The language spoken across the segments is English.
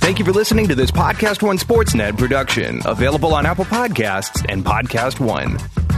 Thank you for listening to this Podcast One Sportsnet production, available on Apple Podcasts and Podcast One.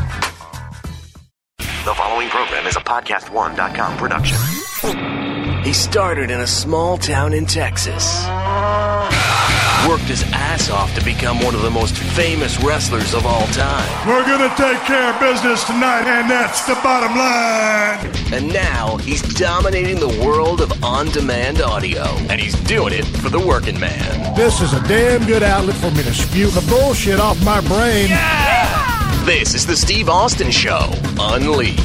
The following program is a PodcastOne.com production. He started in a small town in Texas. Worked his ass off to become one of the most famous wrestlers of all time. We're going to take care of business tonight, and that's the bottom line. And now he's dominating the world of on-demand audio. And he's doing it for the working man. This is a damn good outlet for me to spew the bullshit off my brain. Yeah! This is the Steve Austin Show. Unleashed.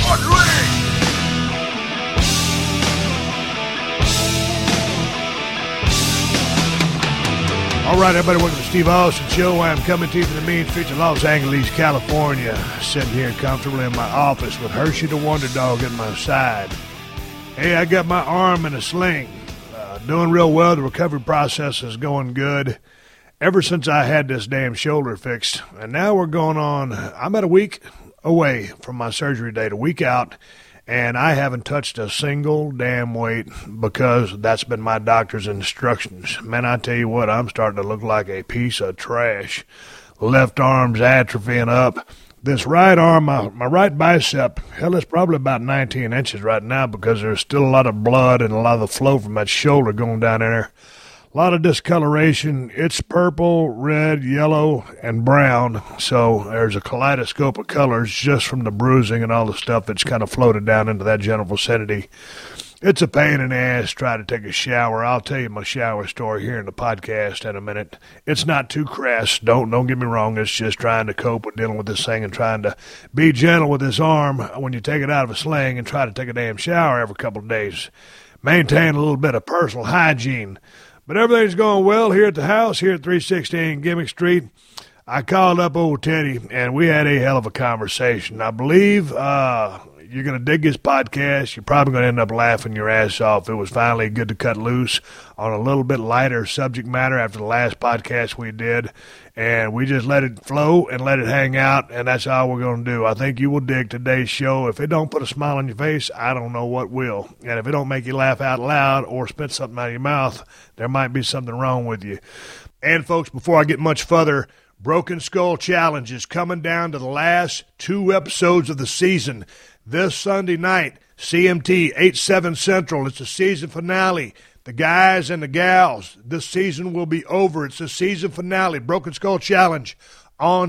All right, everybody, welcome to the Steve Austin Show. I'm coming to you from the mean streets of Los Angeles, California. Sitting here comfortably in my office with Hershey the Wonder Dog at my side. Hey, I got my arm in a sling. Doing real well. The recovery process is going good. Ever since I had this damn shoulder fixed. And now we're going on, I'm at a week away from my surgery date, a week out. And I haven't touched a single damn weight because that's been my doctor's instructions. Man, I tell you what, I'm starting to look like a piece of trash. Left arm's atrophying up. This right arm, my right bicep, hell, it's probably about 19 inches right now because there's still a lot of blood and a lot of the flow from that shoulder going down in there. A lot of discoloration. It's purple, red, yellow, and brown. So there's a kaleidoscope of colors just from the bruising and all the stuff that's kind of floated down into that general vicinity. It's a pain in the ass trying to take a shower. I'll tell you my shower story here in the podcast in a minute. It's not too crass. Don't get me wrong. It's just trying to cope with dealing with this thing and trying to be gentle with this arm when you take it out of a sling and try to take a damn shower every couple of days. Maintain a little bit of personal hygiene. But everything's going well here at the house, here at 316 Gimmick Street. I called up old Teddy, and we had a hell of a conversation. I believe you're going to dig this podcast. You're probably going to end up laughing your ass off. It was finally good to cut loose on a little bit lighter subject matter after the last podcast we did. And we just let it flow and let it hang out, and that's all we're going to do. I think you will dig today's show. If it don't put a smile on your face, I don't know what will. And if it don't make you laugh out loud or spit something out of your mouth, there might be something wrong with you. And, folks, before I get much further, Broken Skull Challenge is coming down to the last 2 episodes of the season. This Sunday night, CMT 8/7 Central. It's the season finale. The guys and the gals, this season will be over. It's the season finale, Broken Skull Challenge on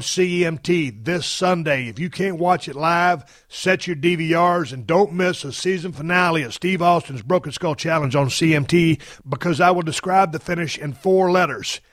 CMT this Sunday. If you can't watch it live, set your DVRs and don't miss the season finale of Steve Austin's Broken Skull Challenge on CMT because I will describe the finish in 4 letters.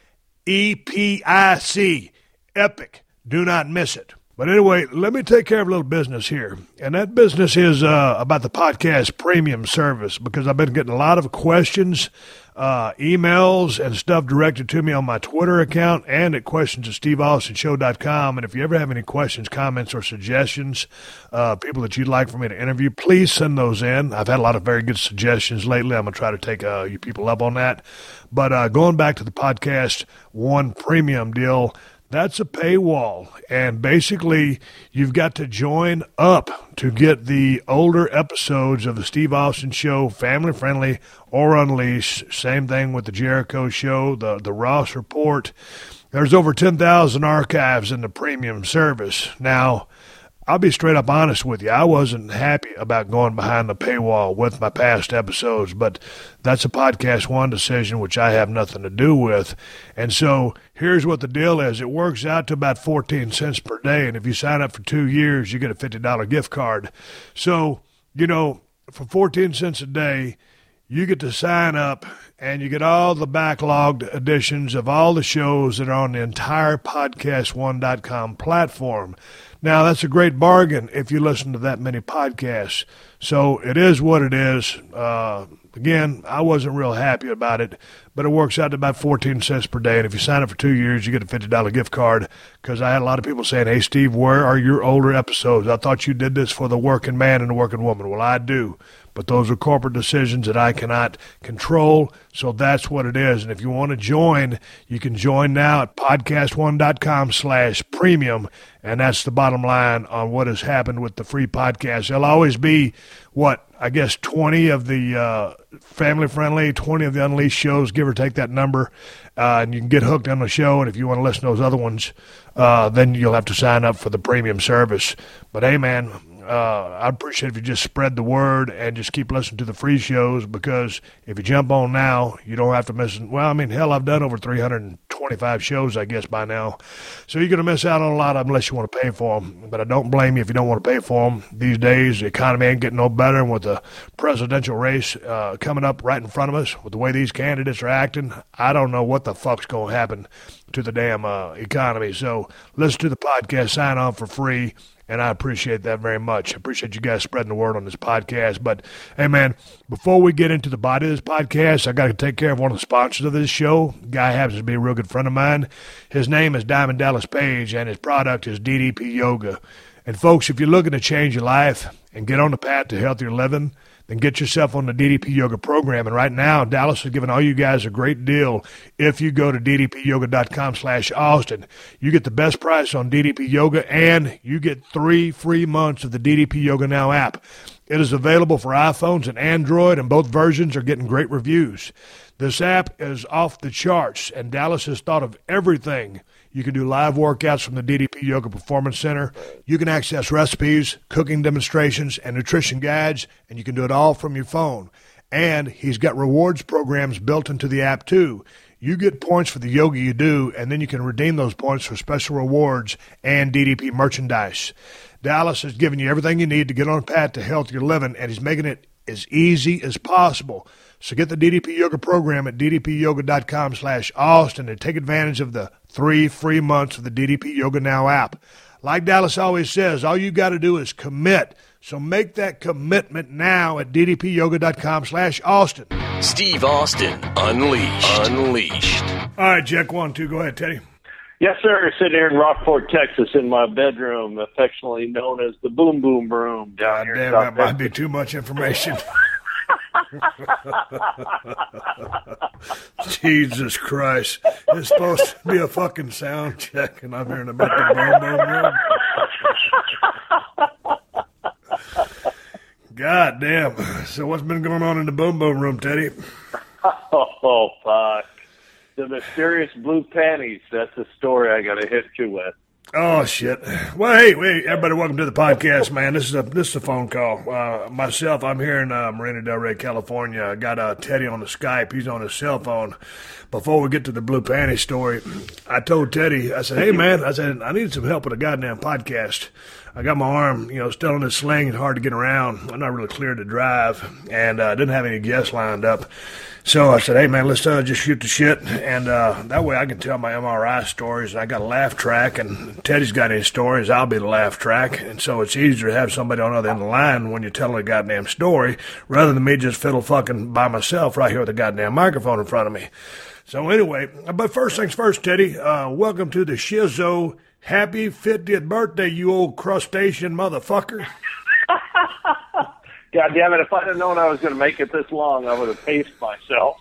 EPIC. Epic. Do not miss it. But anyway, let me take care of a little business here. And that business is about the podcast premium service because I've been getting a lot of questions, emails, and stuff directed to me on my Twitter account and at questions@steveaustonshow.com. And if you ever have any questions, comments, or suggestions, people that you'd like for me to interview, please send those in. I've had a lot of very good suggestions lately. I'm going to try to take you people up on that. But going back to the Podcast One premium deal, that's a paywall, and basically you've got to join up to get the older episodes of the Steve Austin Show, family-friendly or unleashed. Same thing with the Jericho Show, the Ross Report. There's over 10,000 archives in the premium service. Now, I'll be straight up honest with you. I wasn't happy about going behind the paywall with my past episodes, but that's a Podcast One decision, which I have nothing to do with. And so here's what the deal is. It works out to about 14 cents per day, and if you sign up for 2 years, you get a $50 gift card. So, for 14 cents a day, you get to sign up, and you get all the backlogged editions of all the shows that are on the entire PodcastOne.com platform. Now, that's a great bargain if you listen to that many podcasts. So it is what it is. Again, I wasn't real happy about it, but it works out to about 14 cents per day. And if you sign up for 2 years, you get a $50 gift card because I had a lot of people saying, hey, Steve, where are your older episodes? I thought you did this for the working man and the working woman. Well, I do. but those are corporate decisions that I cannot control, so that's what it is. And if you want to join, you can join now at podcastone.com/premium, and that's the bottom line on what has happened with the free podcast. There'll always be, 20 of the family-friendly, 20 of the Unleashed shows, give or take that number, and you can get hooked on the show, and if you want to listen to those other ones, then you'll have to sign up for the premium service. But, hey, man, I'd appreciate if you just spread the word and just keep listening to the free shows, because if you jump on now, you don't have to miss – hell, I've done over 325 shows, I guess, by now. So you're going to miss out on a lot of them unless you want to pay for them. But I don't blame you if you don't want to pay for them. These days, the economy ain't getting no better, and with the presidential race coming up right in front of us, with the way these candidates are acting, I don't know what the fuck's going to happen to the damn economy. So listen to the podcast, sign on for free. And I appreciate that very much. I appreciate you guys spreading the word on this podcast. But, hey, man, before we get into the body of this podcast, I got to take care of one of the sponsors of this show. The guy happens to be a real good friend of mine. His name is Diamond Dallas Page, and his product is DDP Yoga. And, folks, if you're looking to change your life and get on the path to healthier living, then get yourself on the DDP Yoga program. And right now, Dallas is giving all you guys a great deal. If you go to ddpyoga.com/Austin, you get the best price on DDP Yoga, and you get 3 free months of the DDP Yoga Now app. It is available for iPhones and Android, and both versions are getting great reviews. This app is off the charts, and Dallas has thought of everything. You can do live workouts from the DDP Yoga Performance Center. You can access recipes, cooking demonstrations, and nutrition guides, and you can do it all from your phone. And he's got rewards programs built into the app, too. You get points for the yoga you do, and then you can redeem those points for special rewards and DDP merchandise. Dallas is giving you everything you need to get on a path to healthier living, and he's making it as easy as possible. So get the DDP Yoga program at ddpyoga.com/Austin and take advantage of the 3 free months of the DDP Yoga Now app. Like Dallas always says, all you got to do is commit. So make that commitment now at ddpyoga.com/Austin. Steve Austin, Unleashed. All right, check 1, 2. Go ahead, Teddy. Yes, sir. Sitting here in Rockport, Texas, in my bedroom, affectionately known as the Boom Boom Room down here. Damn, that might be too much information. Jesus Christ. It's supposed to be a fucking sound check, and I'm hearing about the Boom Boom Room. God damn. So what's been going on in the Boom Boom Room, Teddy? Oh, fuck. The mysterious blue panties. That's the story I got to hit you with. Oh, shit. Well, hey, everybody, welcome to the podcast, man. This is a phone call. Myself, I'm here in Marina Del Rey, California. I got Teddy on the Skype. He's on his cell phone. Before we get to the blue panty story, I told Teddy, I said, hey, man, I need some help with a goddamn podcast. I got my arm, still in this sling. It's hard to get around. I'm not really clear to drive, and I didn't have any guests lined up. So I said, hey, man, let's just shoot the shit, and that way I can tell my MRI stories. I got a laugh track, and Teddy's got any stories, I'll be the laugh track, and so it's easier to have somebody on the other end of the line when you're telling a goddamn story rather than me just fiddle fucking by myself right here with a goddamn microphone in front of me. So anyway, but first things first, Teddy, welcome to the Shizzo. Happy 50th birthday, you old crustacean motherfucker. God damn it, if I'd have known I was going to make it this long, I would have paced myself.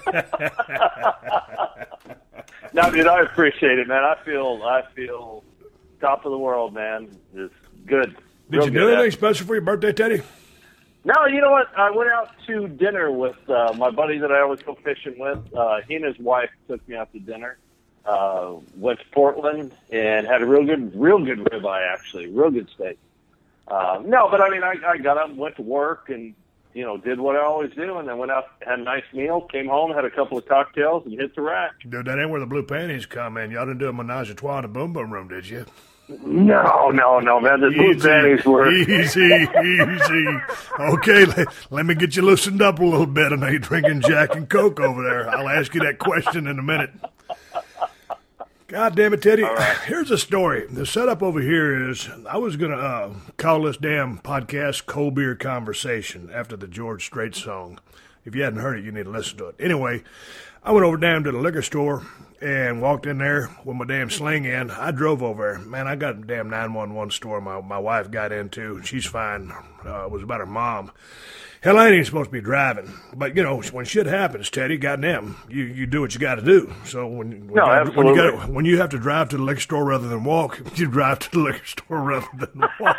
No, dude, I appreciate it, man. I feel top of the world, man. It's good. Did you do anything special for your birthday, Teddy? No, you know what? I went out to dinner with my buddy that I always go fishing with. He and his wife took me out to dinner. Went to Portland and had a real good ribeye, actually. Real good steak. No, but I mean, I got up, went to work, and, did what I always do, and then went out, had a nice meal, came home, had a couple of cocktails, and hit the rack. Dude, that ain't where the blue panties come in. Y'all didn't do a menage a trois in the Boom Boom Room, did you? No, man. The blue panties were... Easy. Okay, let me get you loosened up a little bit. I know you're drinking Jack and Coke over there. I'll ask you that question in a minute. God damn it, Teddy. Right. Here's a story. The setup over here is I was going to call this damn podcast Cold Beer Conversation after the George Strait song. If you hadn't heard it, you need to listen to it. Anyway, I went over down to the liquor store and walked in there with my damn sling in. I drove over there. Man, I got a damn 911 store my wife got into. She's fine. It was about her mom. Hell, I ain't even supposed to be driving. But, you know, when shit happens, Teddy, goddamn, you do what you got to do. So when you have to drive to the liquor store rather than walk, you drive to the liquor store rather than walk.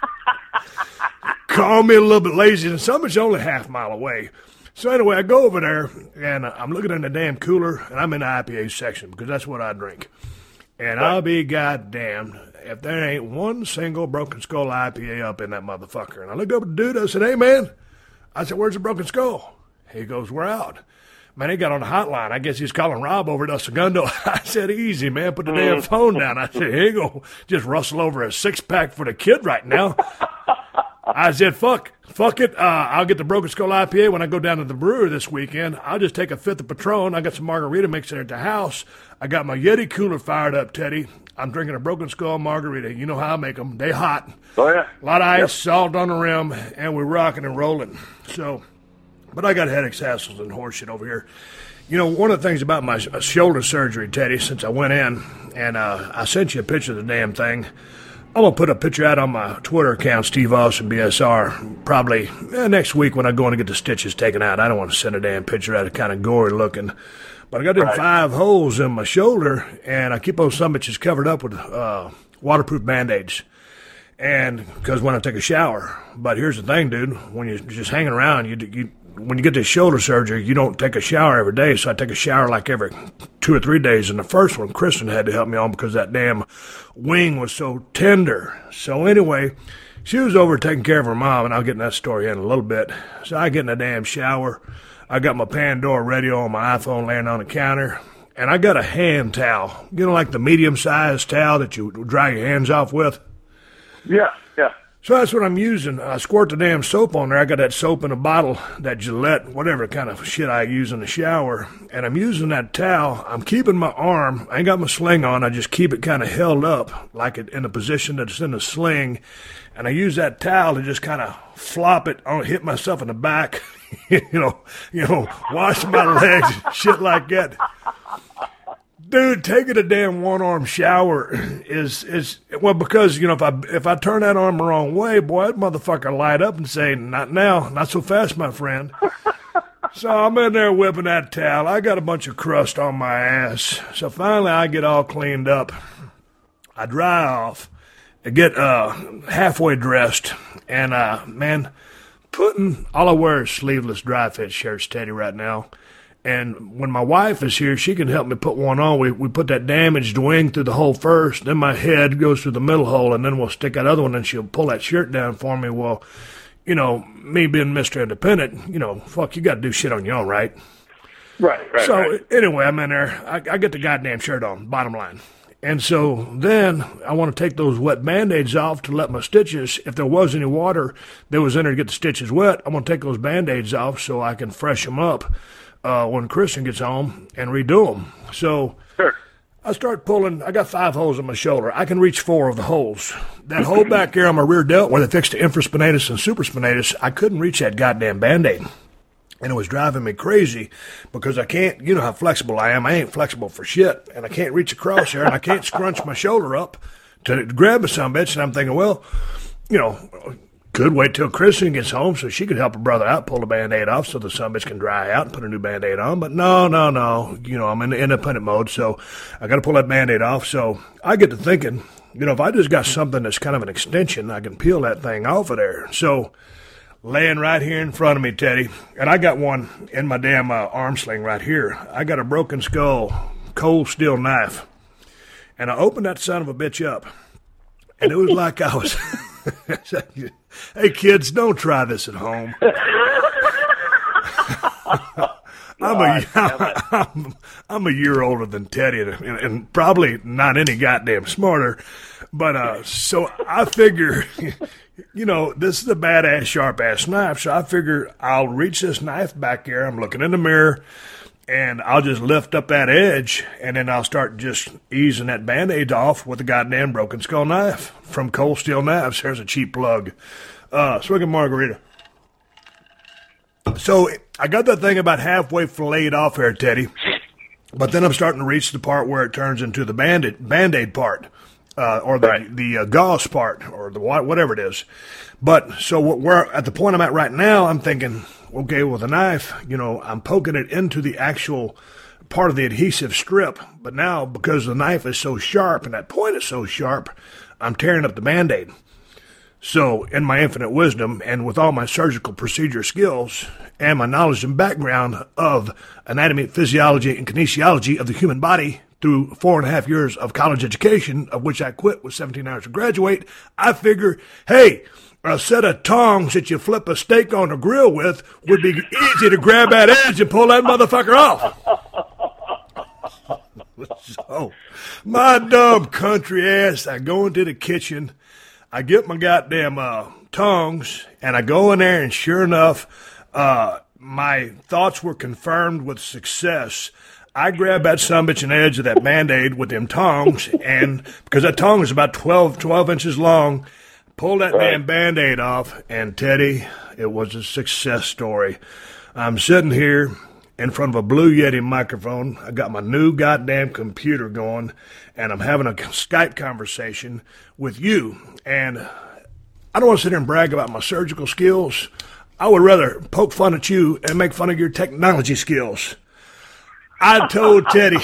Call me a little bit lazy, and some it's only half mile away. So anyway, I go over there, and I'm looking in the damn cooler, and I'm in the IPA section because that's what I drink. And I'll be goddamned if there ain't one single Broken Skull IPA up in that motherfucker. And I looked up at the dude, I said, hey, man. I said, where's the Broken Skull? He goes, we're out. Man, he got on the hotline. I guess he's calling Rob over at El Segundo. I said, easy, man. Put the damn phone down. I said, here you go. Just rustle over a six-pack for the kid right now. I said, fuck it. I'll get the Broken Skull IPA when I go down to the brewery this weekend. I'll just take a fifth of Patron. I got some margarita mixer at the house. I got my Yeti cooler fired up, Teddy. I'm drinking a Broken Skull margarita. You know how I make them. They hot. Oh, yeah. A lot of ice, salt on the rim, and we're rocking and rolling. So, but I got headaches, hassles, and horseshit over here. You know, one of the things about my shoulder surgery, Teddy, since I went in, and I sent you a picture of the damn thing. I'm going to put a picture out on my Twitter account, Steve Austin BSR, probably next week when I go in to get the stitches taken out. I don't want to send a damn picture out. It's kind of gory looking. But I got them 5 holes in my shoulder, and I keep those summits covered up with waterproof Band-Aids. And because when I take a shower. But here's the thing, dude. When you're just hanging around, when you get this shoulder surgery, you don't take a shower every day. So I take a shower like every 2 or 3 days. And the first one, Kristen had to help me on because that damn wing was so tender. So anyway, she was over taking care of her mom, and I'll get in that story in a little bit. So I get in the damn shower. I got my Pandora radio on my iPhone laying on the counter. And I got a hand towel. You know, like the medium-sized towel that you dry your hands off with? Yeah. So that's what I'm using. I squirt the damn soap on there. I got that soap in a bottle, that Gillette, whatever kind of shit I use in the shower. And I'm using that towel. I'm keeping my arm. I ain't got my sling on. I just keep it kind of held up, like it in a position that it's in a sling. And I use that towel to just kind of flop it on, hit myself in the back, you know, wash my legs, shit like that. Dude, taking a damn one-arm shower is well, because, you know, if I turn that arm the wrong way, boy, that motherfucker light up and say, not now, not so fast, my friend. So I'm in there whipping that towel. I got a bunch of crust on my ass. So finally I get all cleaned up. I dry off. I get halfway dressed. And, man, all I wear is sleeveless dry fit shirts, Teddy, right now. And when my wife is here, she can help me put one on. We put that damaged wing through the hole first, then my head goes through the middle hole, and then we'll stick that other one, and she'll pull that shirt down for me. Well, you know, me being Mr. Independent, you know, fuck, you got to do shit on your own, right? Right. So anyway, I'm in there. I get the goddamn shirt on, bottom line. And so then I want to take those wet Band-Aids off to let my stitches, if there was any water that was in there to get the stitches wet, I'm going to take those Band-Aids off so I can freshen them up when Kristen gets home and redo them. So Sure. I start pulling. I got 5 holes in my shoulder. I can reach 4 of the holes. That hole back there on my rear delt where they fixed the infraspinatus and supraspinatus, I couldn't reach that goddamn Band-Aid. And it was driving me crazy because I can't, you know how flexible I am. I ain't flexible for shit. And I can't reach across there, and I can't scrunch my shoulder up to grab a sumbitch. And I'm thinking, well, you know, could wait till Kristen gets home so she could help her brother out, pull the Band-Aid off so the sumbitch can dry out and put a new Band-Aid on. But no. You know, I'm in the independent mode, so I got to pull that Band-Aid off. So I get to thinking, you know, if I just got something that's kind of an extension, I can peel that thing off of there. So laying right here in front of me, Teddy, and I got one in my damn arm sling right here. I got a Broken Skull cold steel knife, and I opened that son of a bitch up, and it was like I was... Hey, kids, don't try this at home. I'm a year older than Teddy, and probably not any goddamn smarter. But so I figure, you know, this is a badass, sharp-ass knife. So I figure I'll reach this knife back here. I'm looking in the mirror, and I'll just lift up that edge, and then I'll start just easing that Band-Aid off with a goddamn Broken Skull knife from Cold Steel Knives. Here's a cheap plug. Swig of margarita. So I got that thing about halfway filleted off here, Teddy, but then I'm starting to reach the part where it turns into the Band-Aid part. or the gauze part, or the whatever it is. But so we're at the point I'm at right now, I'm thinking, okay, with a knife, I'm poking it into the actual part of the adhesive strip. But now, because the knife is so sharp and that point is so sharp, I'm tearing up the Band-Aid. So, in my infinite wisdom and with all my surgical procedure skills and my knowledge and background of anatomy, physiology, and kinesiology of the human body through 4.5 years of college education, of which I quit with 17 hours to graduate, I figure, hey, a set of tongs that you flip a steak on a grill with would be easy to grab that edge and pull that motherfucker off. So, my dumb country ass, I go into the kitchen, I get my goddamn tongs, and I go in there, and sure enough, my thoughts were confirmed with success. I grabbed that sumbitch and edge of that Band-Aid with them tongs, and because that tong is about 12 inches long, pulled that damn Band-Aid off, and Teddy, it was a success story. I'm sitting here in front of a Blue Yeti microphone. I got my new goddamn computer going, and I'm having a Skype conversation with you. And I don't want to sit here and brag about my surgical skills. I would rather poke fun at you and make fun of your technology skills. I told Teddy,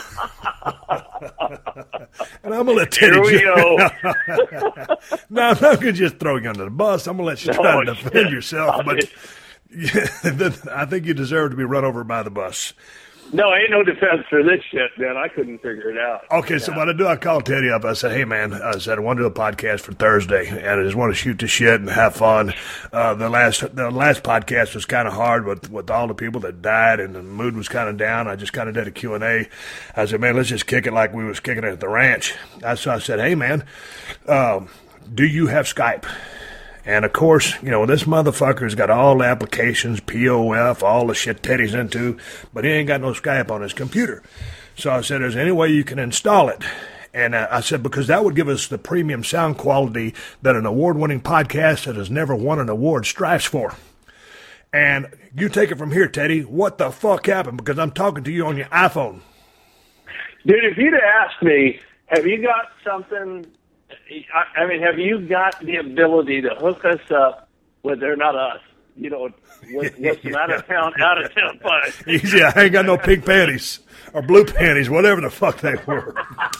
and I'm going to let Teddy. Here we go. No, I'm not going to just throw you under the bus. I'm going to let you try to defend yourself. But I think you deserve to be run over by the bus. No, ain't no defense for this shit, man. I couldn't figure it out. Okay, so what I do, I called Teddy up. I said, hey, man, I want to do a podcast for Thursday, and I just want to shoot the shit and have fun. The last podcast was kind of hard with all the people that died, and the mood was kind of down. I just kind of did a Q&A. I said, man, let's just kick it like we was kicking it at the ranch. So I said, hey, man, do you have Skype? And, of course, this motherfucker's got all the applications, POF, all the shit Teddy's into, but he ain't got no Skype on his computer. So I said, is there any way you can install it? And I said, because that would give us the premium sound quality that an award-winning podcast that has never won an award strives for. And you take it from here, Teddy. What the fuck happened? Because I'm talking to you on your iPhone. Dude, if you'd asked me, have you got something... I mean, have you got the ability to hook us up with, they're not us, with some out-of-town fun? Easy, I ain't got no pink panties or blue panties, whatever the fuck they were.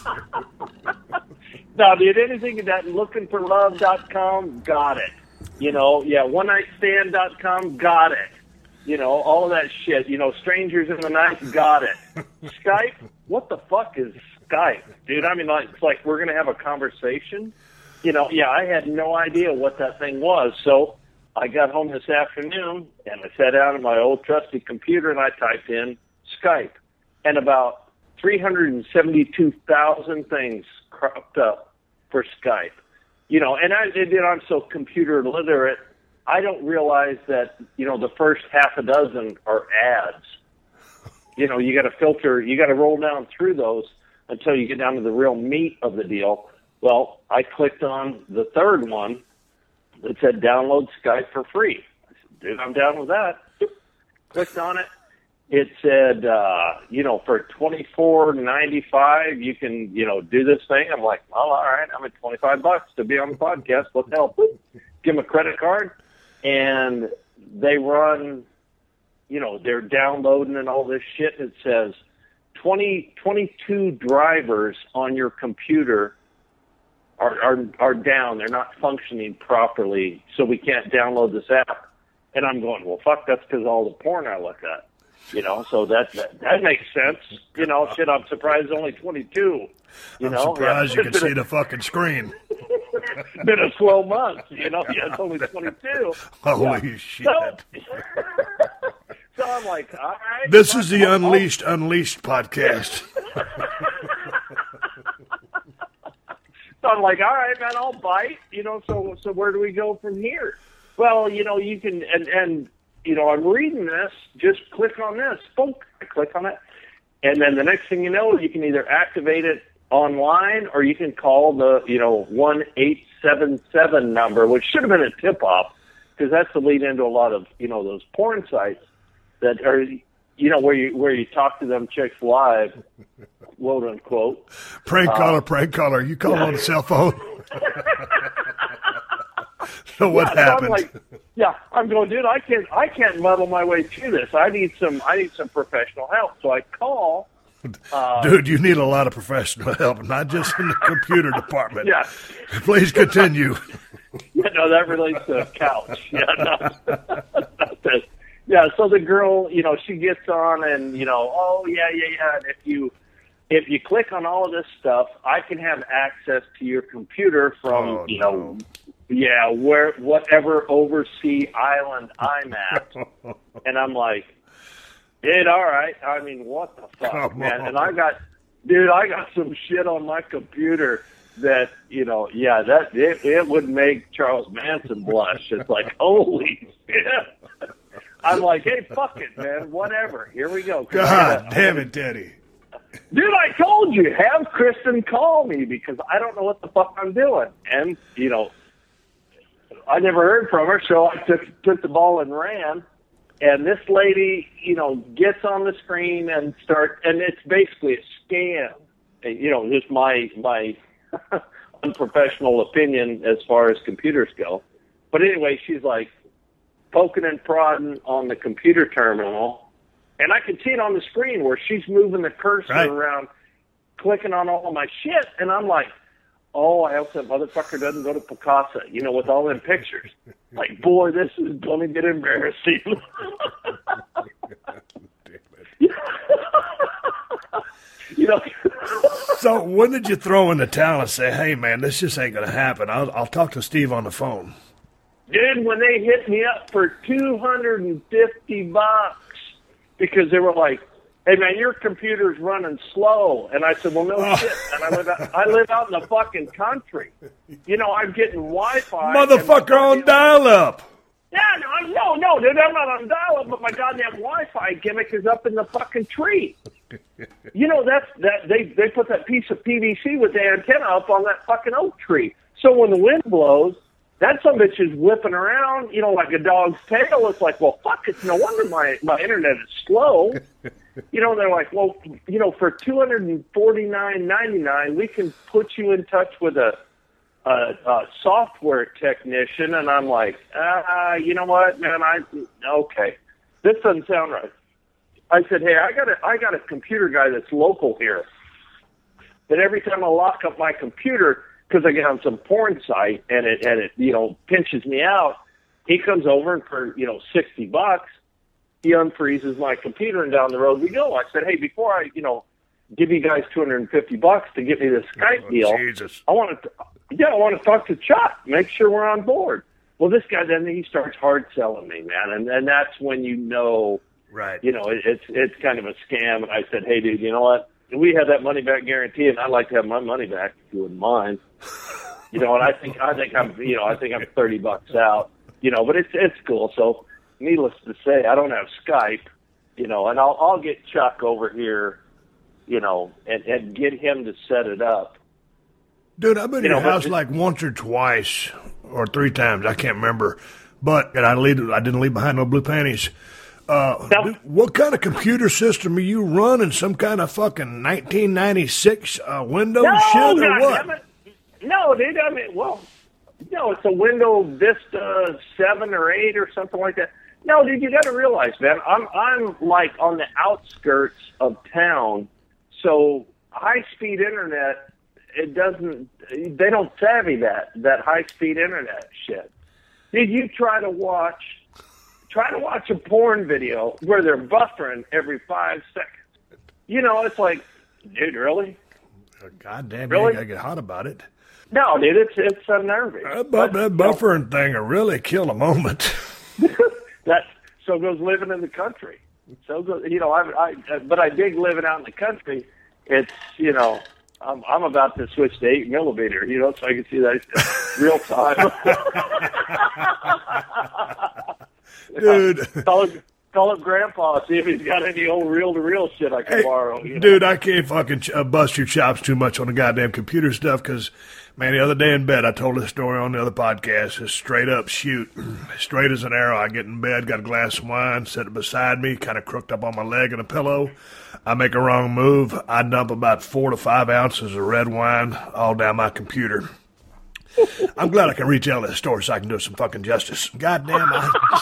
No, dude, anything that lookingforlove.com, got it. OneNightStand.com, got it. All of that shit. Strangers in the night, got it. Skype, what the fuck is Skype, dude? I mean, it's like we're going to have a conversation. I had no idea what that thing was. So I got home this afternoon, and I sat down at my old trusty computer, and I typed in Skype. And about 372,000 things cropped up for Skype. And I'm so computer literate, I don't realize that, the first half a dozen are ads. You got to filter, you got to roll down through those until you get down to the real meat of the deal. Well, I clicked on the third one that said download Skype for free. I said, dude, I'm down with that. Clicked on it. It said, for $24.95, you can, do this thing. I'm like, well, all right, I'm at $25 to be on the podcast. What the hell? Give them a credit card. And they run, they're downloading and all this shit. It says 22 drivers on your computer are down. They're not functioning properly, so we can't download this app. And I'm going, well, fuck, that's because all the porn I look at. So that makes sense. Shit, I'm surprised only 22. I'm surprised you can see the fucking screen. Been a slow month, it's only 22. Holy shit. So I'm like, all right. This is the Unleashed podcast. So I'm like, all right, man, I'll bite. So where do we go from here? Well, you can, and I'm reading this, just click on this. Boom, I click on it. And then the next thing you know, you can either activate it online or you can call the, 1-877 number, which should have been a tip-off because that's the lead into a lot of, those porn sites that are, where you talk to them chicks live quote unquote. Prank caller. You call on the cell phone. So what happened? So I'm going, dude, I can't muddle my way through this. I need some professional help. So I call. Dude, you need a lot of professional help, not just in the computer department. Yeah. Please continue. Yeah, no, that relates to a couch. Yeah, no. Yeah, so the girl, she gets on and, oh, yeah. And if you click on all of this stuff, I can have access to your computer from, whatever overseas island I'm at. And I'm like, dude, all right. I mean, what the fuck, man? And I got some shit on my computer that, it would make Charles Manson blush. It's like, holy shit. I'm like, hey, fuck it, man. Whatever. Here we go. God damn it, Daddy. Dude, I told you, have Kristen call me because I don't know what the fuck I'm doing. And, I never heard from her, so I took the ball and ran. And this lady, gets on the screen and it's basically a scam. Just my unprofessional opinion as far as computers go. But anyway, she's like poking and prodding on the computer terminal. And I can see it on the screen where she's moving the cursor around, clicking on all of my shit. And I'm like, oh, I hope that motherfucker doesn't go to Picasa, with all them pictures. Like, boy, this is going to get embarrassing. So when did you throw in the towel and say, hey, man, this just ain't going to happen. I'll talk to Steve on the phone. Dude, when they hit me up for $250 because they were like, hey, man, your computer's running slow. And I said, well, no shit. And I live out in the fucking country. I'm getting Wi-Fi. Motherfucker on dial-up. Yeah, no, dude, I'm not on dial-up, but my goddamn Wi-Fi gimmick is up in the fucking tree. They put that piece of PVC with the antenna up on that fucking oak tree. So when the wind blows, that sumbitch is whipping around, like a dog's tail. It's like, well, fuck, it's no wonder my internet is slow. They're like, well, for $249.99, we can put you in touch with a software technician. And I'm like, you know what, man? Okay, this doesn't sound right. I said, hey, I got a computer guy that's local here. That every time I lock up my computer, because I get on some porn site and it pinches me out, he comes over and for $60, he unfreezes my computer and down the road we go. I said, hey, before I give you guys $250 to get me this Skype deal, Jesus. I want to talk to Chuck, make sure we're on board. Well, this guy then he starts hard selling me, man, and that's when right, it's kind of a scam. And I said, hey, dude, you know what? We have that money back guarantee, and I'd like to have my money back if you wouldn't mind. And I think I'm $30 out. But it's cool. So, needless to say, I don't have Skype. And I'll get Chuck over here, and get him to set it up. Dude, I've been to your house like once or twice or three times. I can't remember, but I didn't leave behind no blue panties. Dude, what kind of computer system are you running? Some kind of fucking 1996 Windows shit or what? No, dude. I mean, it's a Windows Vista 7 or 8 or something like that. No, dude, you got to realize, man, I'm like on the outskirts of town, so high-speed internet, they don't savvy that high-speed internet shit. Dude, you try to watch a porn video where they're buffering every 5 seconds. It's like, dude, really? God damn, really? You gotta get hot about it. No, dude, it's unnerving. That buffering thing will really kill a moment. So goes living in the country. So goes, but I dig living out in the country. It's, I'm about to switch to 8mm, so I can see that real time. Dude. Fellas call up Grandpa, see if he's got any old reel-to-reel shit I can borrow. Dude, I can't fucking bust your chops too much on the goddamn computer stuff because, man, the other day in bed, I told this story on the other podcast. It's straight up shoot. Straight as an arrow. I get in bed, got a glass of wine, set it beside me, kind of crooked up on my leg and a pillow. I make a wrong move. I dump about 4 to 5 ounces of red wine all down my computer. I'm glad I can retell this story so I can do some fucking justice. Goddamn,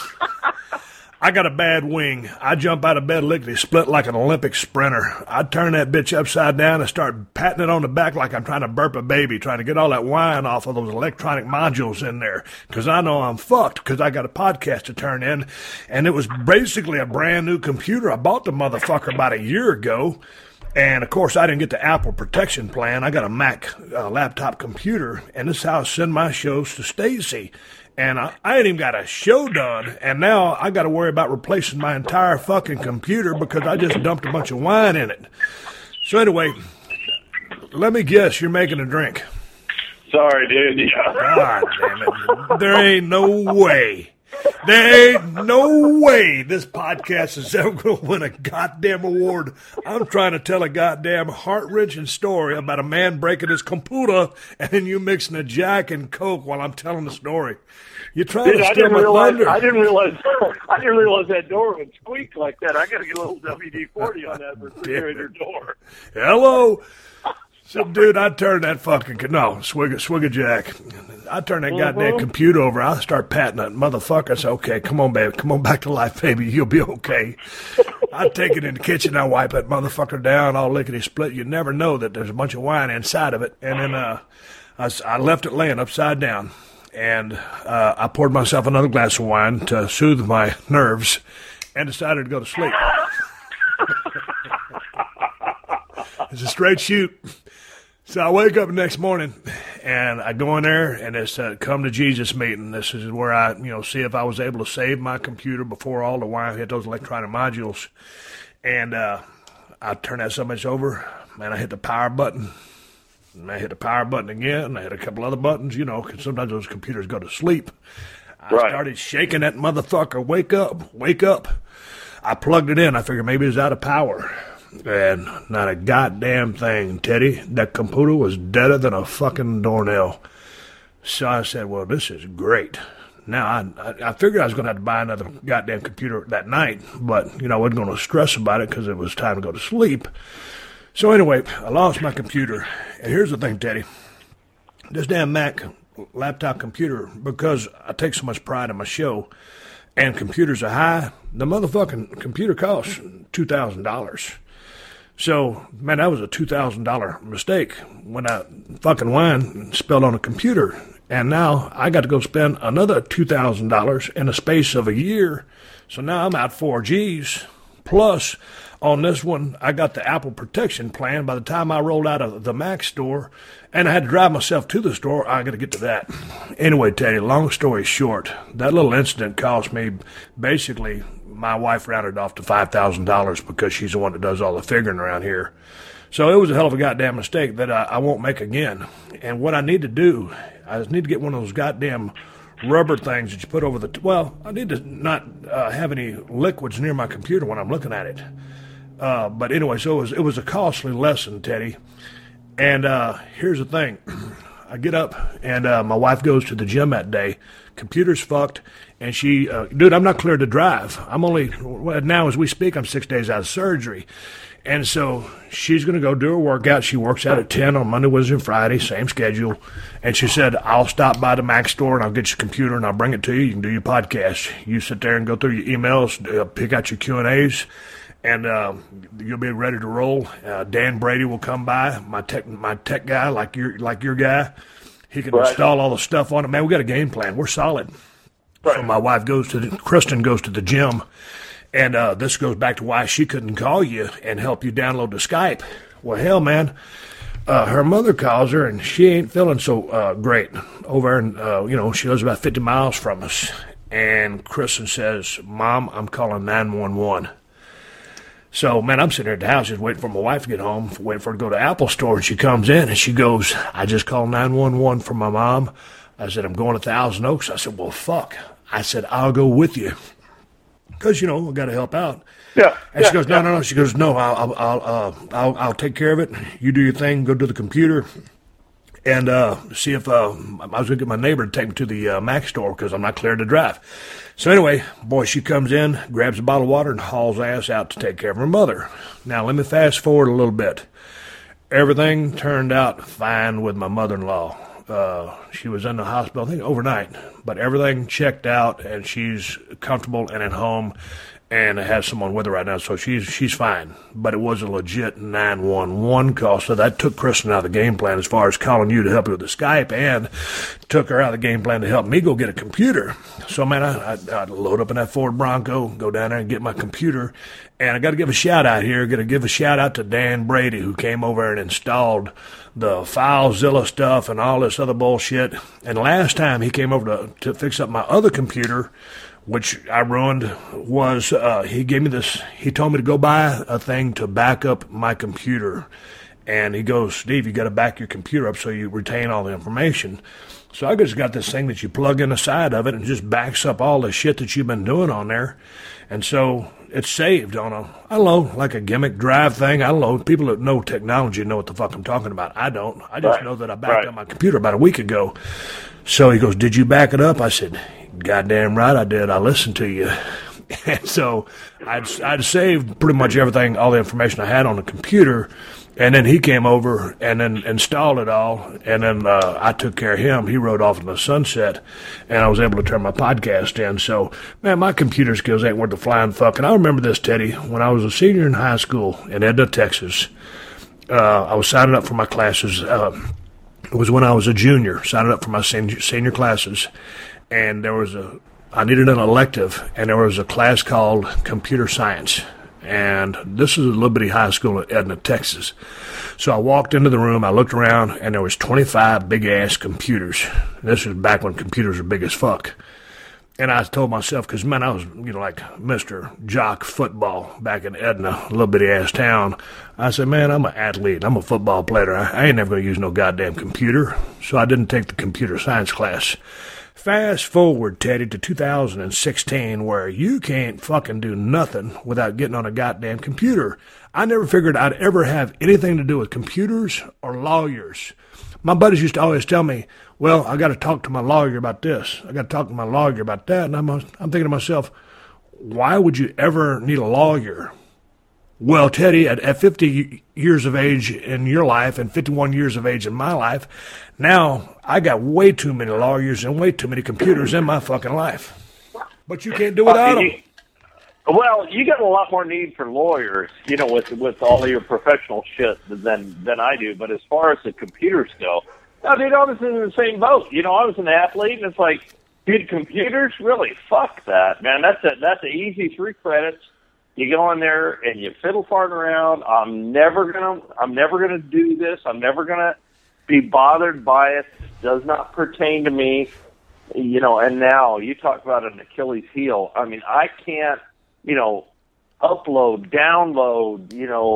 I got a bad wing. I jump out of bed lickety-split like an Olympic sprinter. I turn that bitch upside down and start patting it on the back like I'm trying to burp a baby, trying to get all that wine off of those electronic modules in there. Because I know I'm fucked because I got a podcast to turn in. And it was basically a brand new computer. I bought the motherfucker about a year ago. And, of course, I didn't get the Apple protection plan. I got a Mac laptop computer, and this is how I send my shows to Stacy. And I ain't even got a show done, and now I got to worry about replacing my entire fucking computer because I just dumped a bunch of wine in it. So, anyway, let me guess, you're making a drink. Sorry, dude. Yeah. God damn it. There ain't no way. There ain't no way this podcast is ever going to win a goddamn award. I'm trying to tell a goddamn heart-wrenching story about a man breaking his computer and you mixing a Jack and Coke while I'm telling the story. You're trying to steal my thunder. I didn't realize that door would squeak like that. I got to get a little WD-40 on that refrigerator door. Hello. So, dude, I turned that fucking swig of Jack. I turned that goddamn computer over. I start patting that motherfucker. I say, okay, come on, baby. Come on back to life, baby. You'll be okay. I take it in the kitchen. I wipe that motherfucker down all lickety-split. You never know that there's a bunch of wine inside of it. And then I left it laying upside down. And I poured myself another glass of wine to soothe my nerves and decided to go to sleep. It's a straight shoot. So I wake up the next morning, and I go in there, and it's a come to Jesus meeting. This is where I, see if I was able to save my computer before all the wine hit those electronic modules. And I turn that so much over, and I hit the power button. And I hit the power button again, and I hit a couple other buttons, because sometimes those computers go to sleep. I started shaking that motherfucker. Wake up, wake up. I plugged it in. I figured maybe it was out of power. And not a goddamn thing, Teddy. That computer was deader than a fucking doornail. So I said, well, this is great. Now, I figured I was going to have to buy another goddamn computer that night, but, I wasn't going to stress about it because it was time to go to sleep. So anyway, I lost my computer. And here's the thing, Teddy. This damn Mac laptop computer, because I take so much pride in my show, and computers are high, the motherfucking computer costs $2,000. So, man, that was a $2,000 mistake when I fucking wine spilled on a computer. And now I got to go spend another $2,000 in the space of a year. So now I'm out 4 G's. Plus, on this one, I got the Apple protection plan. By the time I rolled out of the Mac store, and I had to drive myself to the store, I got to get to that. Anyway, Teddy, long story short, that little incident cost me basically... My wife rounded off to $5,000 because she's the one that does all the figuring around here. So it was a hell of a goddamn mistake that I won't make again. And what I need to do, I just need to get one of those goddamn rubber things that you put over the... I need to not have any liquids near my computer when I'm looking at it. But anyway, so it was a costly lesson, Teddy. And here's the thing. I get up, and my wife goes to the gym that day. Computer's fucked, and she, dude, I'm not cleared to drive. I'm only, now as we speak, I'm 6 days out of surgery. And so she's going to go do her workout. She works out at 10 on Monday, Wednesday, and Friday, same schedule. And she said, I'll stop by the Mac store, and I'll get your computer, and I'll bring it to you. You can do your podcast. You sit there and go through your emails, pick out your Q&As, and you'll be ready to roll. Dan Brady will come by, my tech guy, like your guy. He can install all the stuff on it. Man, we got a game plan. We're solid. Right. So my wife Kristen goes to the gym, and this goes back to why she couldn't call you and help you download the Skype. Well, hell, man, her mother calls her, and she ain't feeling so great over, and she lives about 50 miles from us. And Kristen says, Mom, I'm calling 911. So, man, I'm sitting there at the house just waiting for my wife to get home, waiting for her to go to Apple store, and she comes in, and she goes, I just called 911 for my mom. I said, I'm going to Thousand Oaks. I said, well, fuck. I said, I'll go with you. because, you know, I got to help out. Yeah. And she goes, no. She goes, no, I'll take care of it. You do your thing. Go to the computer and see if I was going to get my neighbor to take me to the Mac store because I'm not cleared to drive. So anyway, boy, she comes in, grabs a bottle of water, and hauls ass out to take care of her mother. Now, let me fast forward a little bit. Everything turned out fine with my mother-in-law. She was in the hospital, I think, overnight, but everything checked out, and she's comfortable and at home, and has someone with her right now, so she's fine. But it was a legit 911 call, so that took Kristen out of the game plan as far as calling you to help you with the Skype, and took her out of the game plan to help me go get a computer. So, man, I'd load up in that Ford Bronco, go down there and get my computer, and I got to give a shout-out here. Got to give a shout-out to Dan Brady, who came over and installed the FileZilla stuff and all this other bullshit. And last time he came over to fix up my other computer, which I ruined, was he gave me this. He told me to go buy a thing to back up my computer. And he goes, Steve, you got to back your computer up so you retain all the information. So I just got this thing that you plug in the side of it and just backs up all the shit that you've been doing on there. And so it's saved on a, I don't know, like a gimmick drive thing. I don't know. People that know technology know what the fuck I'm talking about. I don't. I just know that I backed up my computer about a week ago. So he goes, did you back it up? I said, goddamn right I did. I listened to you. And so I'd saved pretty much everything, all the information I had on the computer. And then he came over and then installed it all. And then I took care of him. He rode off in the sunset, and I was able to turn my podcast in. So, man, my computer skills ain't worth the flying fuck. And I remember this, Teddy, when I was a senior in high school in Edna, Texas. I was signing up for my classes. It was when I was a junior, signing up for my senior classes. And I needed an elective, and there was a class called Computer Science. And this is a little bitty high school in Edna, Texas. So I walked into the room, I looked around, and there was 25 big-ass computers. This was back when computers were big as fuck. And I told myself, because, man, I was, like Mr. Jock Football back in Edna, a little bitty-ass town. I said, man, I'm an athlete. I'm a football player. I ain't never going to use no goddamn computer. So I didn't take the computer science class. Fast forward, Teddy, to 2016, where you can't fucking do nothing without getting on a goddamn computer. I never figured I'd ever have anything to do with computers or lawyers. My buddies used to always tell me, well, I got to talk to my lawyer about this. I got to talk to my lawyer about that. And I'm thinking to myself, why would you ever need a lawyer? Well, Teddy, at 50 years of age in your life and 51 years of age in my life, now I got way too many lawyers and way too many computers in my fucking life. But you can't do without them. Well, you got a lot more need for lawyers, with all of your professional shit than I do. But as far as the computers go, dude, I was in the same boat. I was an athlete, and it's like, dude, computers? Really? Fuck that, man. That's an easy 3 credits. You go in there and you fiddle fart around. I'm never gonna do this. I'm never gonna be bothered by it. It does not pertain to me. And now you talk about an Achilles heel. I mean, I can't, upload, download,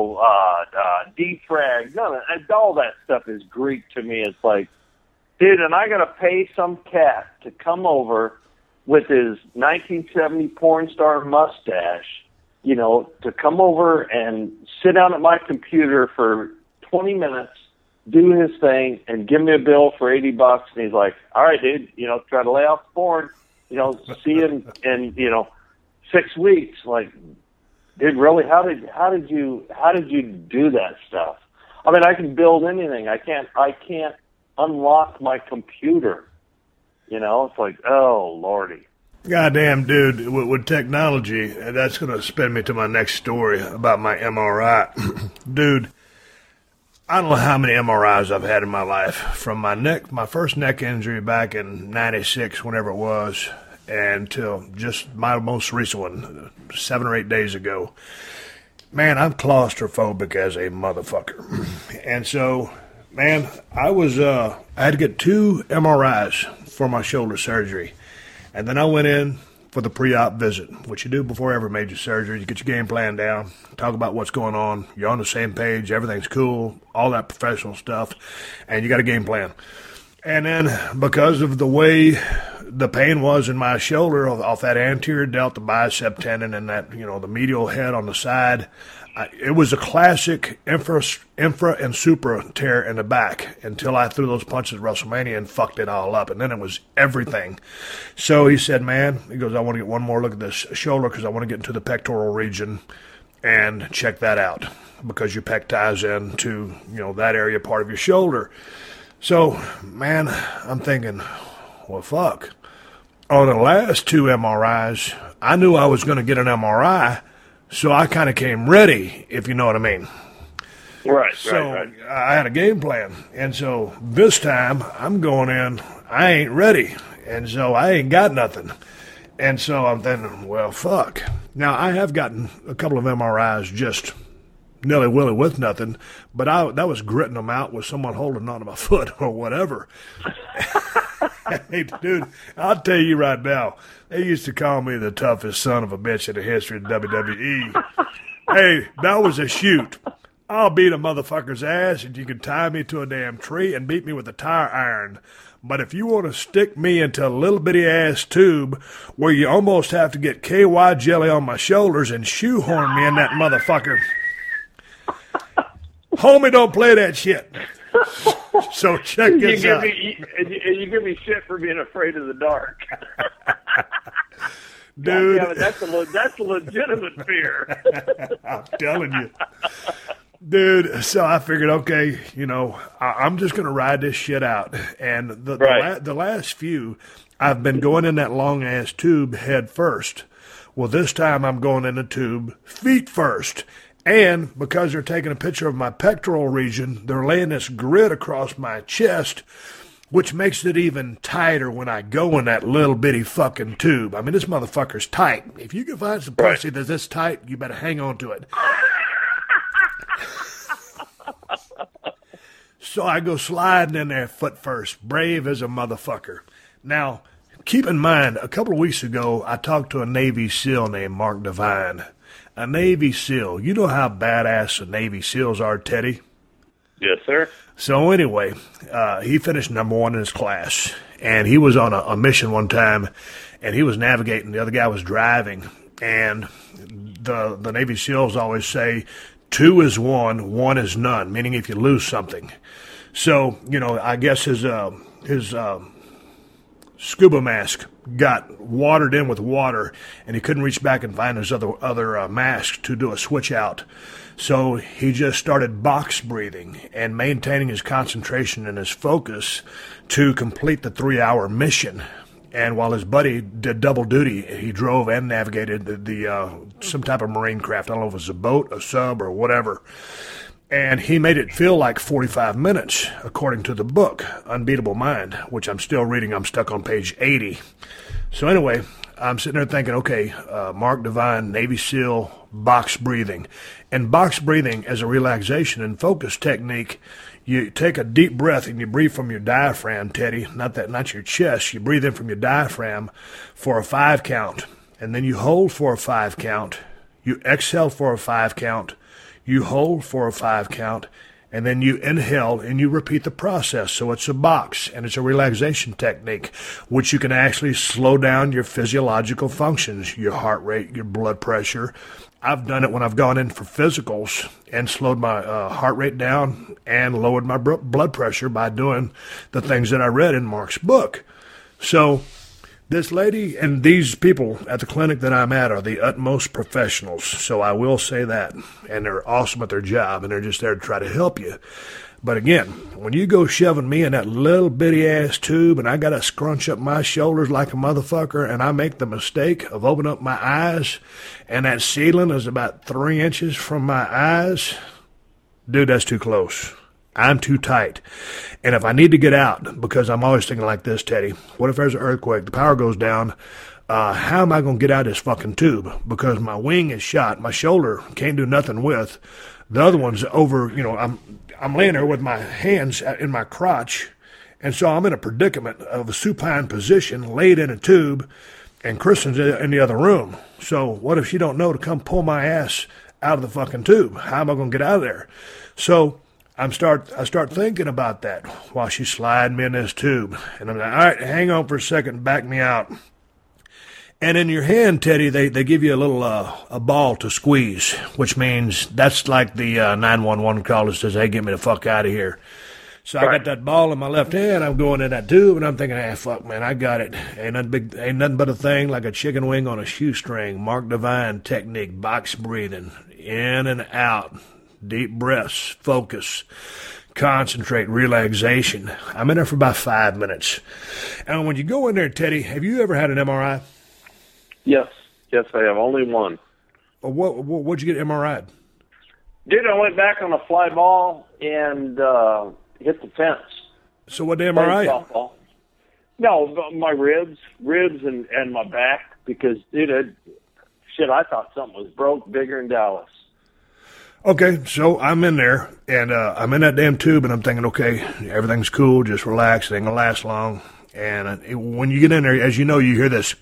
defrag. None of all that stuff is Greek to me. It's like, dude, and I gotta pay some cat to come over with his 1970 porn star mustache, to come over and sit down at my computer for 20 minutes, do his thing, and give me a bill for $80. And he's like, all right, dude, try to lay off the porn, see you in 6 weeks. Like, dude, really, how did you do that stuff? I mean, I can build anything. I can't unlock my computer. It's like, oh, Lordy. Goddamn, dude, with technology, that's going to spin me to my next story about my MRI. Dude, I don't know how many MRIs I've had in my life. From my first neck injury back in 96, whenever it was, until just my most recent one, 7 or 8 days ago. Man, I'm claustrophobic as a motherfucker. And so, man, I had to get 2 MRIs for my shoulder surgery. And then I went in for the pre-op visit, what you do before every major surgery. You get your game plan down, talk about what's going on. You're on the same page. Everything's cool, all that professional stuff, and you got a game plan. And then because of the way the pain was in my shoulder off that anterior delta bicep tendon and that, the medial head on the side. It was a classic infra and supra tear in the back until I threw those punches at WrestleMania and fucked it all up. And then it was everything. So he said, man, he goes, I want to get one more look at this shoulder because I want to get into the pectoral region and check that out because your pec ties into, that area part of your shoulder. So, man, I'm thinking, well, fuck. On the last 2 MRIs, I knew I was going to get an MRI. So I kind of came ready, if you know what I mean. Right, right. I had a game plan. And so this time I'm going in, I ain't ready. And so I ain't got nothing. And so I'm thinking, well, fuck. Now, I have gotten a couple of MRIs just nilly-willy with nothing, but that was gritting them out with someone holding onto my foot or whatever. Hey, dude, I'll tell you right now, they used to call me the toughest son of a bitch in the history of WWE. Hey, that was a shoot. I'll beat a motherfucker's ass and you can tie me to a damn tree and beat me with a tire iron. But if you want to stick me into a little bitty ass tube where you almost have to get KY jelly on my shoulders and shoehorn me in that motherfucker, homie, don't play that shit. So check this out. You give me shit for being afraid of the dark. Dude. God damn it, that's a legitimate fear. I'm telling you. Dude, so I figured, okay, I'm just going to ride this shit out. And the last few, I've been going in that long-ass tube head first. Well, this time I'm going in the tube feet first. And because they're taking a picture of my pectoral region, they're laying this grid across my chest, which makes it even tighter when I go in that little bitty fucking tube. I mean, this motherfucker's tight. If you can find some pussy that's this tight, you better hang on to it. So I go sliding in there foot first, brave as a motherfucker. Now, keep in mind, a couple of weeks ago, I talked to a Navy SEAL named Mark Devine. A Navy SEAL. You know how badass the Navy SEALs are, Teddy? Yes, sir. So anyway, he finished number 1 in his class, and he was on a mission one time, and he was navigating. The other guy was driving, and the Navy SEALs always say, 2 is 1, 1 is none, meaning if you lose something. So, I guess his scuba mask got watered in with water, and he couldn't reach back and find his other mask to do a switch out. So he just started box breathing and maintaining his concentration and his focus to complete the 3-hour mission. And while his buddy did double duty, he drove and navigated the some type of marine craft. I don't know if it was a boat, a sub, or whatever. And he made it feel like 45 minutes, according to the book, Unbeatable Mind, which I'm still reading. I'm stuck on page 80. So anyway, I'm sitting there thinking, okay, Mark Devine, Navy SEAL, box breathing. And box breathing as a relaxation and focus technique, you take a deep breath and you breathe from your diaphragm, Teddy, not your chest. You breathe in from your diaphragm for a 5 count. And then you hold for a 5 count. You exhale for a 5 count. You hold for a 5 count, and then you inhale and you repeat the process. So it's a box, and it's a relaxation technique, which you can actually slow down your physiological functions, your heart rate, your blood pressure. I've done it when I've gone in for physicals and slowed my heart rate down and lowered my blood pressure by doing the things that I read in Mark's book. So this lady and these people at the clinic that I'm at are the utmost professionals, so I will say that. And they're awesome at their job, and they're just there to try to help you. But again, when you go shoving me in that little bitty-ass tube and I got to scrunch up my shoulders like a motherfucker and I make the mistake of opening up my eyes and that ceiling is about 3 inches from my eyes, dude, that's too close. I'm too tight. And if I need to get out, because I'm always thinking like this, Teddy, what if there's an earthquake, the power goes down, how am I going to get out of this fucking tube? Because my wing is shot, my shoulder can't do nothing with. The other one's over, I'm laying there with my hands in my crotch, and so I'm in a predicament of a supine position, laid in a tube, and Kristen's in the other room. So what if she don't know to come pull my ass out of the fucking tube? How am I going to get out of there? So I start thinking about that while she's sliding me in this tube. And I'm like, all right, hang on for a second, back me out. And in your hand, Teddy, they give you a little a ball to squeeze, which means that's like the 911 call that says, hey, get me the fuck out of here. So I got that ball in my left hand. I'm going in that tube, and I'm thinking, fuck, man, I got it. Ain't nothing but a thing like a chicken wing on a shoestring. Mark Divine technique, box breathing, in and out, deep breaths, focus, concentrate, relaxation. I'm in there for about 5 minutes. And when you go in there, Teddy, have you ever had an MRI? Yes, I have. Only one. What'd you get MRI'd? Dude, I went back on a fly ball and hit the fence. So what the MRI? Softball. No, my ribs and my back, because, dude, I thought something was broke bigger in Dallas. Okay, so I'm in there, and I'm in that damn tube, and I'm thinking, okay, everything's cool, just relax, it ain't gonna last long. And when you get in there, as you know, you hear this.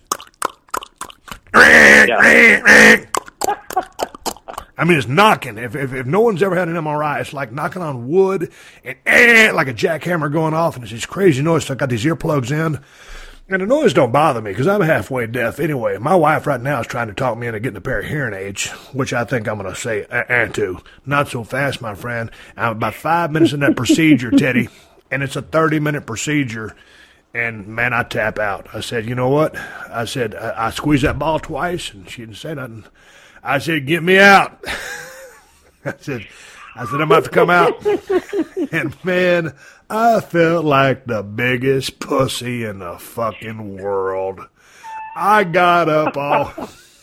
Yeah. I mean, it's knocking. If no one's ever had an MRI, it's like knocking on wood and like a jackhammer going off, and it's this crazy noise. So I got these earplugs in, and the noise don't bother me because I'm halfway deaf anyway. My wife right now is trying to talk me into getting a pair of hearing aids, which I think I'm going to say to. Not so fast, my friend. I'm about 5 minutes in that procedure, Teddy, and it's a 30-minute procedure. And, man, I tap out. I said, you know what? I said, I squeezed that ball twice, and she didn't say nothing. I said, get me out. I said, I'm about to come out. And, man, I felt like the biggest pussy in the fucking world. I got up all...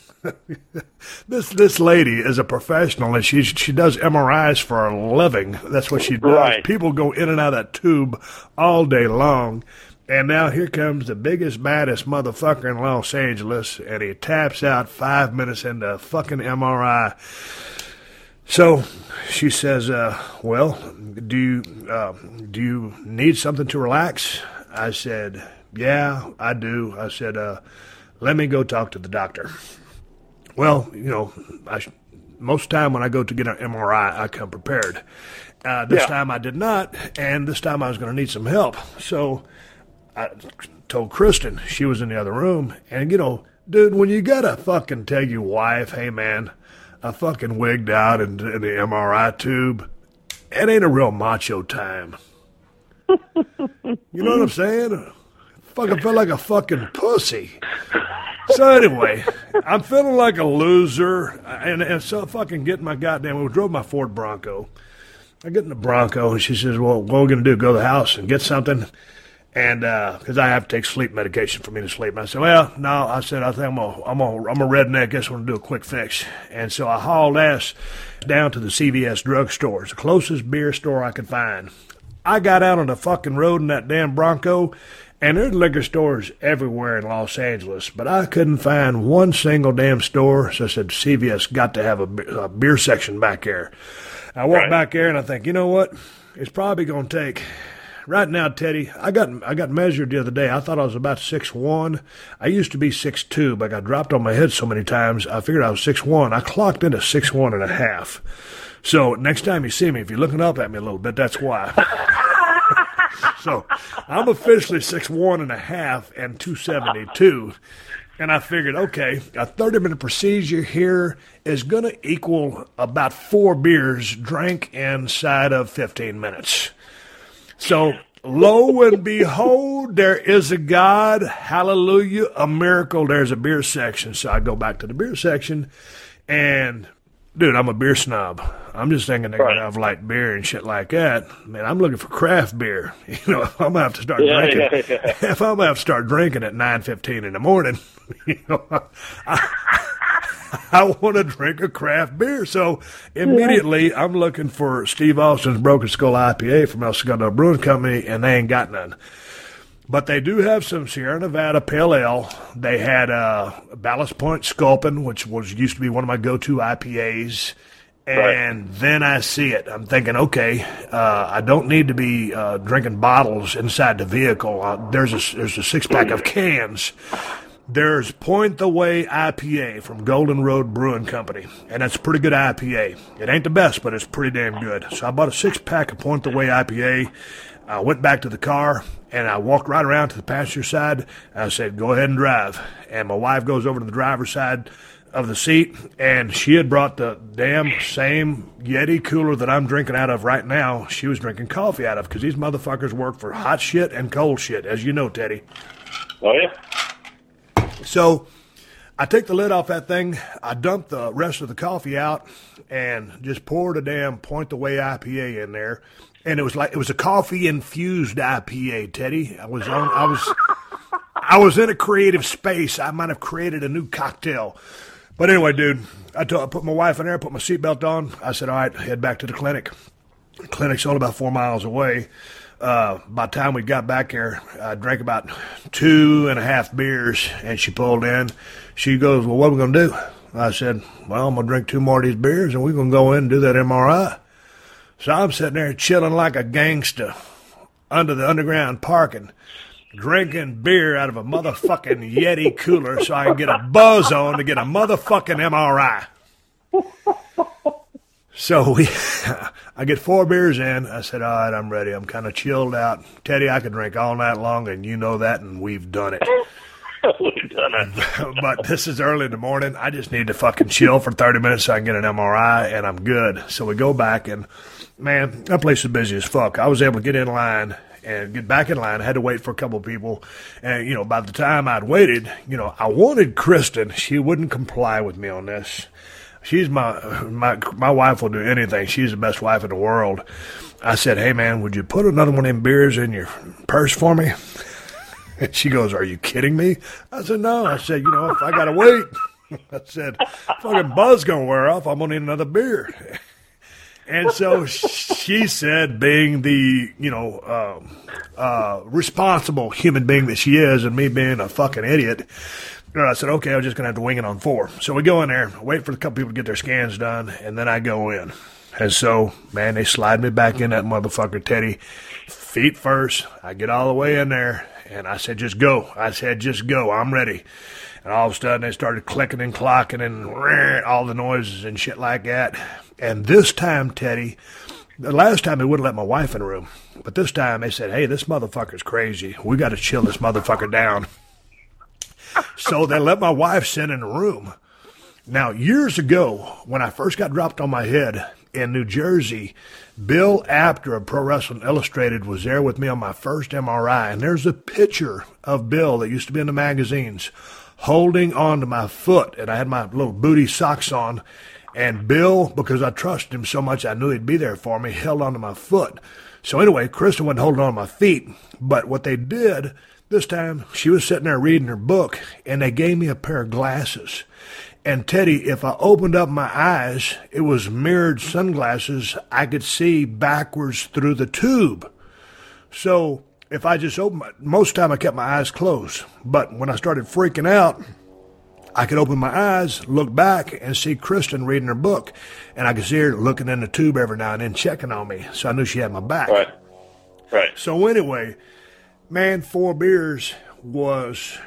This lady is a professional, and she does MRIs for a living. That's what she does. Right. People go in and out of that tube all day long. And now here comes the biggest, baddest motherfucker in Los Angeles, and he taps out 5 minutes into fucking MRI. So she says, well, do you need something to relax? I said, yeah, I do. I said, let me go talk to the doctor. Well, you know, most of the time when I go to get an MRI, I come prepared. This time I did not, and this time I was going to need some help. So I told Kristen, she was in the other room, and, you know, dude, when you got to fucking tell your wife, hey, man, I fucking wigged out in the MRI tube, it ain't a real macho time. You know what I'm saying? Fucking felt like a fucking pussy. So anyway, I'm feeling like a loser, and so fucking getting my goddamn, we drove my Ford Bronco. I get in the Bronco, and she says, well, what are we going to do, go to the house and get something? And because I have to take sleep medication for me to sleep. And I said, well, no. I said, I think I'm a redneck. I guess I'm going to do a quick fix. And so I hauled ass down to the CVS drugstore. It's the closest beer store I could find. I got out on the fucking road in that damn Bronco, and there's liquor stores everywhere in Los Angeles, but I couldn't find one single damn store. So I said, CVS got to have a beer section back there. I walked back there, and I think, you know what? It's probably going to take... Right now, Teddy, I got measured the other day. I thought I was about 6'1". I used to be 6'2", but I got dropped on my head so many times, I figured I was 6'1". I clocked into 6'1.5". So next time you see me, if you're looking up at me a little bit, that's why. So I'm officially 6'1.5" and 272. And I figured, okay, a 30-minute procedure here is going to equal about 4 beers drank inside of 15 minutes. So, lo and behold, there is a God, hallelujah, a miracle, there's a beer section. So I go back to the beer section, and, dude, I'm a beer snob. I'm just thinking they're going to have light beer and shit like that. Man, I'm looking for craft beer. You know, if I'm going to have to start drinking, if I'm going to have to start drinking at 9:15 in the morning, you know, I want to drink a craft beer. So immediately I'm looking for Steve Austin's Broken Skull IPA from El Segundo Brewing Company, and they ain't got none. But they do have some Sierra Nevada Pale Ale. They had Ballast Point Sculpin, which used to be one of my go-to IPAs. And then I see it. I'm thinking, okay, I don't need to be drinking bottles inside the vehicle. There's a 6-pack of cans. there's Point the Way IPA from Golden Road Brewing Company, and that's a pretty good IPA. It ain't the best, but it's pretty damn good. So I bought a 6-pack of Point the Way IPA. I went back to the car, and I walked right around to the passenger side. And I said, go ahead and drive. And my wife goes over to the driver's side of the seat, and she had brought the damn same Yeti cooler that I'm drinking out of right now. She was drinking coffee out of, because these motherfuckers work for hot shit and cold shit, as you know, Teddy. Oh, yeah? So I take the lid off that thing, I dump the rest of the coffee out, and just poured a damn Point the Way IPA in there. And it was a coffee-infused IPA, Teddy. I was in a creative space. I might have created a new cocktail. But anyway, dude, I put my wife in there, put my seatbelt on. I said, all right, head back to the clinic. The clinic's only about 4 miles away. By the time we got back there, I drank about 2.5 beers, and she pulled in. She goes, well, what are we going to do? I said, well, I'm going to drink 2 more of these beers, and we're going to go in and do that MRI. So I'm sitting there chilling like a gangster under the underground parking, drinking beer out of a motherfucking Yeti cooler so I can get a buzz on to get a motherfucking MRI. So I get 4 beers in. I said, all right, I'm ready. I'm kind of chilled out. Teddy, I could drink all night long, and you know that, and we've done it. We've done it. But this is early in the morning. I just need to fucking chill for 30 minutes so I can get an MRI, and I'm good. So we go back, and, man, that place is busy as fuck. I was able to get in line and get back in line. I had to wait for a couple of people. And, by the time I'd waited, I wanted Kristen. She wouldn't comply with me on this. She's my wife will do anything. She's the best wife in the world. I said, hey, man, would you put another one of them beers in your purse for me? And she goes, are you kidding me? I said, no. I said, if I got to wait, I said, fucking buzz going to wear off, I'm going to need another beer. And so she said, being the, responsible human being that she is, and me being a fucking idiot, I said, okay, I'm just going to have to wing it on 4. So we go in there, wait for a couple people to get their scans done, and then I go in. And so, man, they slide me back in that motherfucker, Teddy, feet first. I get all the way in there, and I said, just go. I said, just go. I'm ready. And all of a sudden, they started clicking and clocking and all the noises and shit like that. And this time, Teddy, the last time they wouldn't let my wife in the room. But this time, they said, hey, this motherfucker's crazy. We got to chill this motherfucker down. So they let my wife sit in the room. Now, years ago, when I first got dropped on my head in New Jersey, Bill Apter of Pro Wrestling Illustrated was there with me on my first MRI. And there's a picture of Bill that used to be in the magazines holding on to my foot. And I had my little booty socks on. And Bill, because I trusted him so much, I knew he'd be there for me, held onto my foot. So anyway, Kristen wasn't holding on to my feet. But what they did, this time, she was sitting there reading her book, and they gave me a pair of glasses. And Teddy, if I opened up my eyes, it was mirrored sunglasses. I could see backwards through the tube. So if I just opened most of the time I kept my eyes closed. But when I started freaking out, I could open my eyes, look back, and see Kristen reading her book. And I could see her looking in the tube every now and then, checking on me. So I knew she had my back. Right. So anyway, man, 4 beers was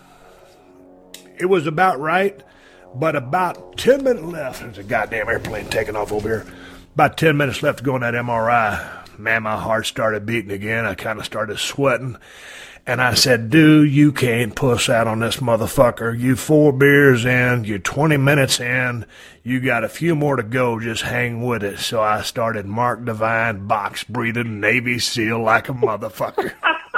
about right. But about 10 minutes left. There's a goddamn airplane taking off over here. About 10 minutes left to go on that MRI. Man, my heart started beating again. I kind of started sweating. And I said, dude, you can't puss out on this motherfucker. You 4 beers in. You're 20 minutes in. You got a few more to go. Just hang with it. So I started Mark Divine, box breathing, Navy SEAL like a motherfucker.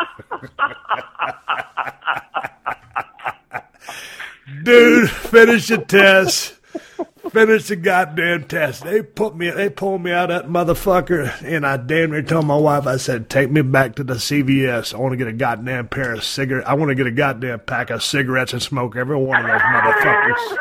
Dude, finish the test. Finish the goddamn test. They pulled me out of that motherfucker, and I damn near told my wife, I said, take me back to the CVS. I want to get a goddamn pair of cigarettes. I want to get a goddamn pack of cigarettes and smoke every one of those motherfuckers.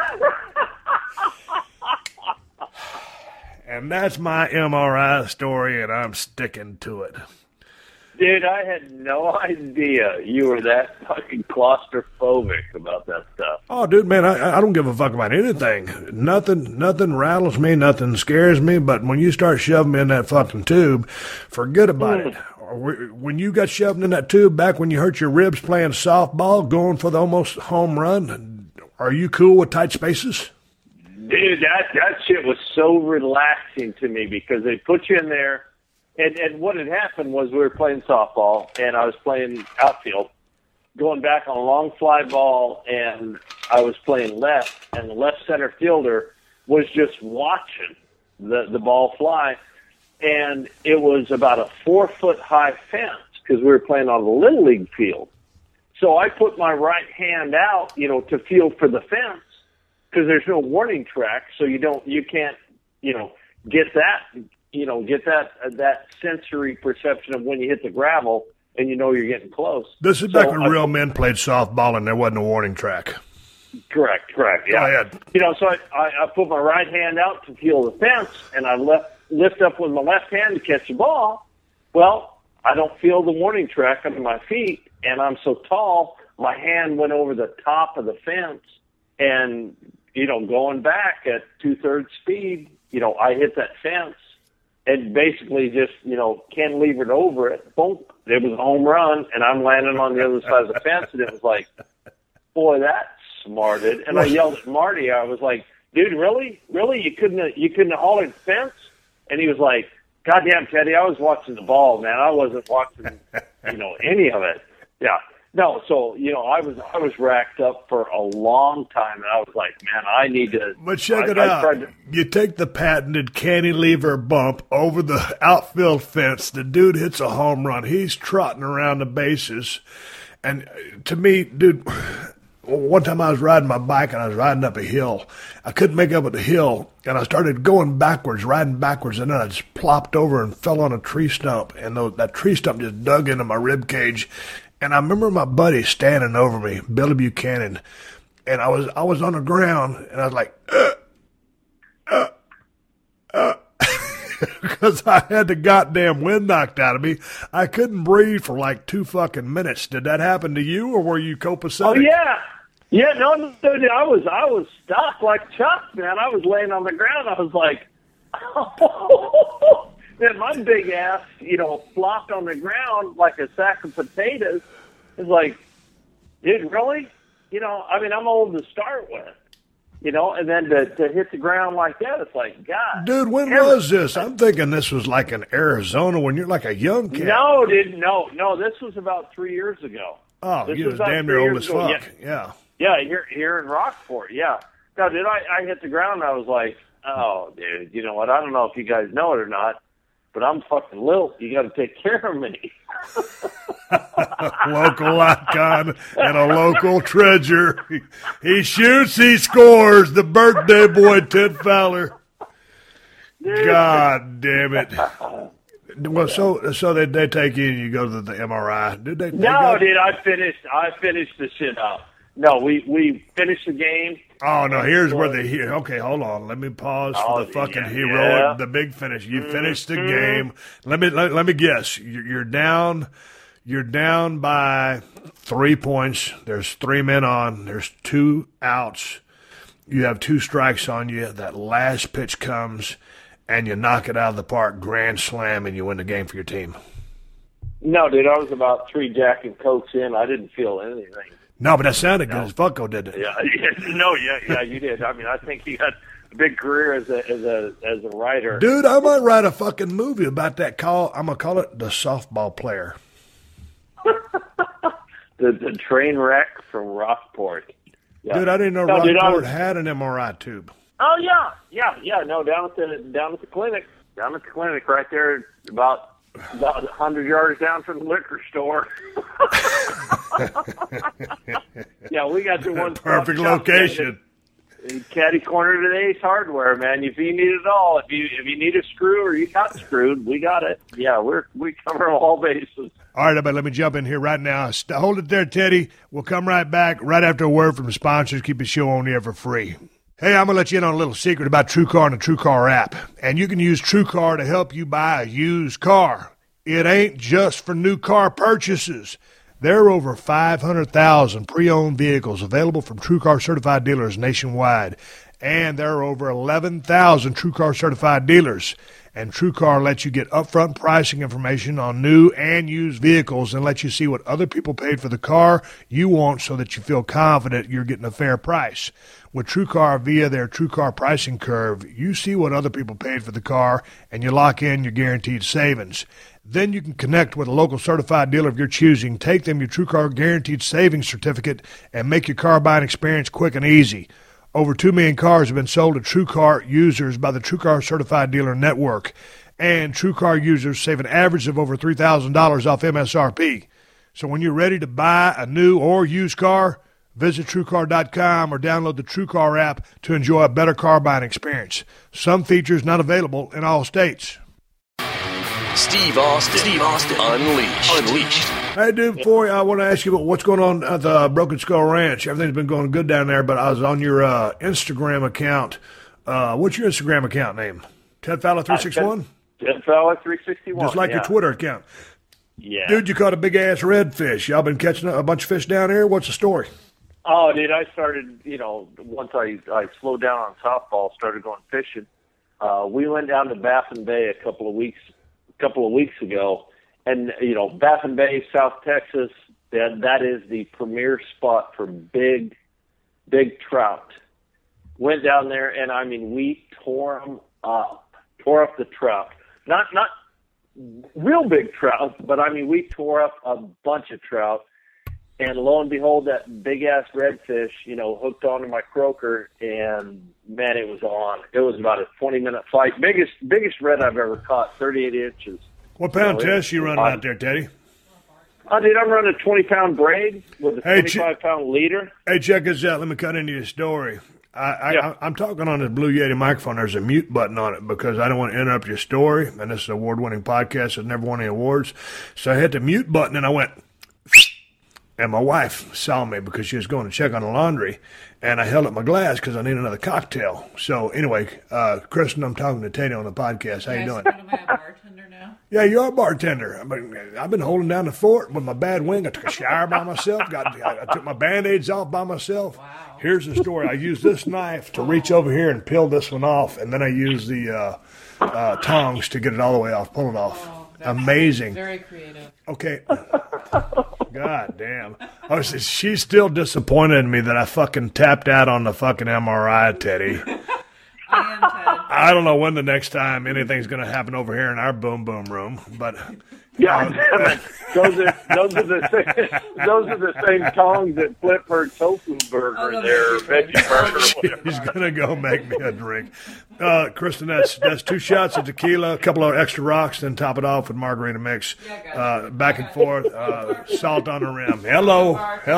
And that's my MRI story, and I'm sticking to it. Dude, I had no idea you were that fucking claustrophobic about that stuff. Oh, dude, man, I don't give a fuck about anything. Nothing rattles me, nothing scares me, but when you start shoving me in that fucking tube, forget about it. when you got shoved in that tube back when you hurt your ribs playing softball, going for the almost home run, are you cool with tight spaces? Dude, that shit was so relaxing to me because they put you in there, and what had happened was we were playing softball, and I was playing outfield, going back on a long fly ball, and I was playing left, and the left center fielder was just watching the ball fly, and it was about a 4-foot high fence because we were playing on the Little League field. So I put my right hand out, to feel for the fence because there's no warning track, so you can't, get that sensory perception of when you hit the gravel and you're getting close. This is back when real men played softball and there wasn't a warning track. Correct, yeah. Go ahead. So I put my right hand out to feel the fence, and I lift up with my left hand to catch the ball. Well, I don't feel the warning track under my feet, and I'm so tall, my hand went over the top of the fence, and, going back at 2/3 speed, I hit that fence and basically just, cantilevered over it. Boom. It was a home run, and I'm landing on the other side of the fence, and it was like, boy, that's smarted. And I yelled at Marty. I was like, dude, really? You couldn't have hollered fence? And he was like, goddamn, Teddy, I was watching the ball, man. I wasn't watching, any of it. Yeah. No, so, I was racked up for a long time, and I was like, man, I need to. But check it out. You take the patented cantilever bump over the outfield fence. The dude hits a home run. He's trotting around the bases. And to me, dude, one time I was riding my bike, and I was riding up a hill. I couldn't make up with the hill, and I started going backwards, riding backwards, and then I just plopped over and fell on a tree stump. And that tree stump just dug into my rib cage. And I remember my buddy standing over me, Billy Buchanan, and I was on the ground, and I was like, because I had the goddamn wind knocked out of me. I couldn't breathe for like 2 fucking minutes. Did that happen to you, or were you copacetic? Oh, yeah. Yeah, no, dude, I was stuck like Chuck, man. I was laying on the ground. I was like, man, my big ass, flopped on the ground like a sack of potatoes. It's like, dude, really? I'm old to start with, and then to hit the ground like that, it's like, God. Dude, when was this? I'm thinking this was like in Arizona when you're like a young kid. No, dude, no, this was about 3 years ago. Oh, you was damn near old as fuck. Yeah, here in Rockport, yeah. No, dude, I hit the ground and I was like, oh, dude, you know what? I don't know if you guys know it or not, but I'm fucking Lilt. You got to take care of me. Local icon and a local treasure. He shoots, he scores. The birthday boy, Ted Fowler. God damn it. Well, so they take you and you go to the MRI. Did they? No, dude, I finished the shit up. No, we finished the game. Oh, no, here's where they hear. Okay, hold on. Let me pause for the fucking heroic, the big finish. You finished the game. Let me guess. You're down by 3 points. There's 3 men on. There's 2 outs. You have 2 strikes on you. That last pitch comes, and you knock it out of the park, grand slam, and you win the game for your team. No, dude, I was about 3 Jack and Cokes in. I didn't feel anything. No, but that sounded good as fuck, did it? Yeah, you did. I mean, I think you had a big career as a writer. Dude, I might write a fucking movie about that call. I'm gonna call it The Softball Player. the train wreck from Rockport. Yeah. Dude, I didn't know Rockport had an MRI tube. Oh yeah. No, down at the clinic. Down at the clinic, right there, about 100 yards down from the liquor store. Yeah, we got the one perfect location. Caddy corner to Ace Hardware, man. If you need it all, if you need a screw or you got screwed, we got it. Yeah, we cover all bases. All right, everybody, let me jump in here right now. Hold it there, Teddy. We'll come right back right after a word from the sponsors. Keep the show on the air for free. Hey, I'm going to let you in on a little secret about TrueCar and the TrueCar app. And you can use TrueCar to help you buy a used car. It ain't just for new car purchases. There are over 500,000 pre-owned vehicles available from TrueCar certified dealers nationwide. And there are over 11,000 TrueCar certified dealers. And TrueCar lets you get upfront pricing information on new and used vehicles and lets you see what other people paid for the car you want so that you feel confident you're getting a fair price. With TrueCar via their TrueCar pricing curve, you see what other people paid for the car and you lock in your guaranteed savings. Then you can connect with a local certified dealer of your choosing, take them your TrueCar Guaranteed Savings Certificate, and make your car buying experience quick and easy. Over 2 million cars have been sold to TrueCar users by the TrueCar Certified Dealer Network. And TrueCar users save an average of over $3,000 off MSRP. So when you're ready to buy a new or used car, visit TrueCar.com or download the TrueCar app to enjoy a better car buying experience. Some features not available in all states. Steve Austin. Unleashed. Hey, dude, before I want to ask you about what's going on at the Broken Skull Ranch. Everything's been going good down there, but I was on your Instagram account. What's your Instagram account name? Ted Fowler 361? Ted Fowler 361. Just like your Twitter account. Yeah. Dude, you caught a big-ass redfish. Y'all been catching a bunch of fish down here? What's the story? Oh, dude, I started, once I slowed down on softball, started going fishing. We went down to Baffin Bay a couple of weeks ago, and Baffin Bay, South Texas, that is the premier spot for big trout. Went down there, and I mean, we tore up the trout. Not real big trout, but I mean, we tore up a bunch of trout. And lo and behold, that big ass redfish, hooked onto my croaker, and man, it was on. It was about a 20-minute fight. Biggest red I've ever caught, 38 inches. What pound test you running out there, Teddy? Dude, I'm running a 20-pound braid with a 25-pound leader. Hey, check this out. Let me cut into your story. I'm talking on this Blue Yeti microphone. There's a mute button on it because I don't want to interrupt your story. And this is an award-winning podcast that's never won any awards. So I hit the mute button, and I went... And my wife saw me because she was going to check on the laundry, and I held up my glass because I need another cocktail. So anyway, Kristen, I'm talking to Teddy on the podcast. How you doing? Am I a bartender now? Yeah, you're a bartender. I've been holding down the fort with my bad wing. I took a shower by myself. I took my Band-Aids off by myself. Wow. Here's the story. I used this knife to reach over here and peel this one off, and then I used the tongs to get it all the way off, pull it off. Oh, amazing. Very creative. Okay. God damn. She's still disappointed in me that I fucking tapped out on the fucking MRI, Teddy. I am Ted. I don't know when the next time anything's going to happen over here in our boom boom room, but Yeah, those are the same tongs that flip her tofu burger, their veggie burger. He's gonna go make me a drink. Kristen, that's 2 shots of tequila, a couple of extra rocks, then top it off with margarita mix. Back and forth, salt on the rim. Hello.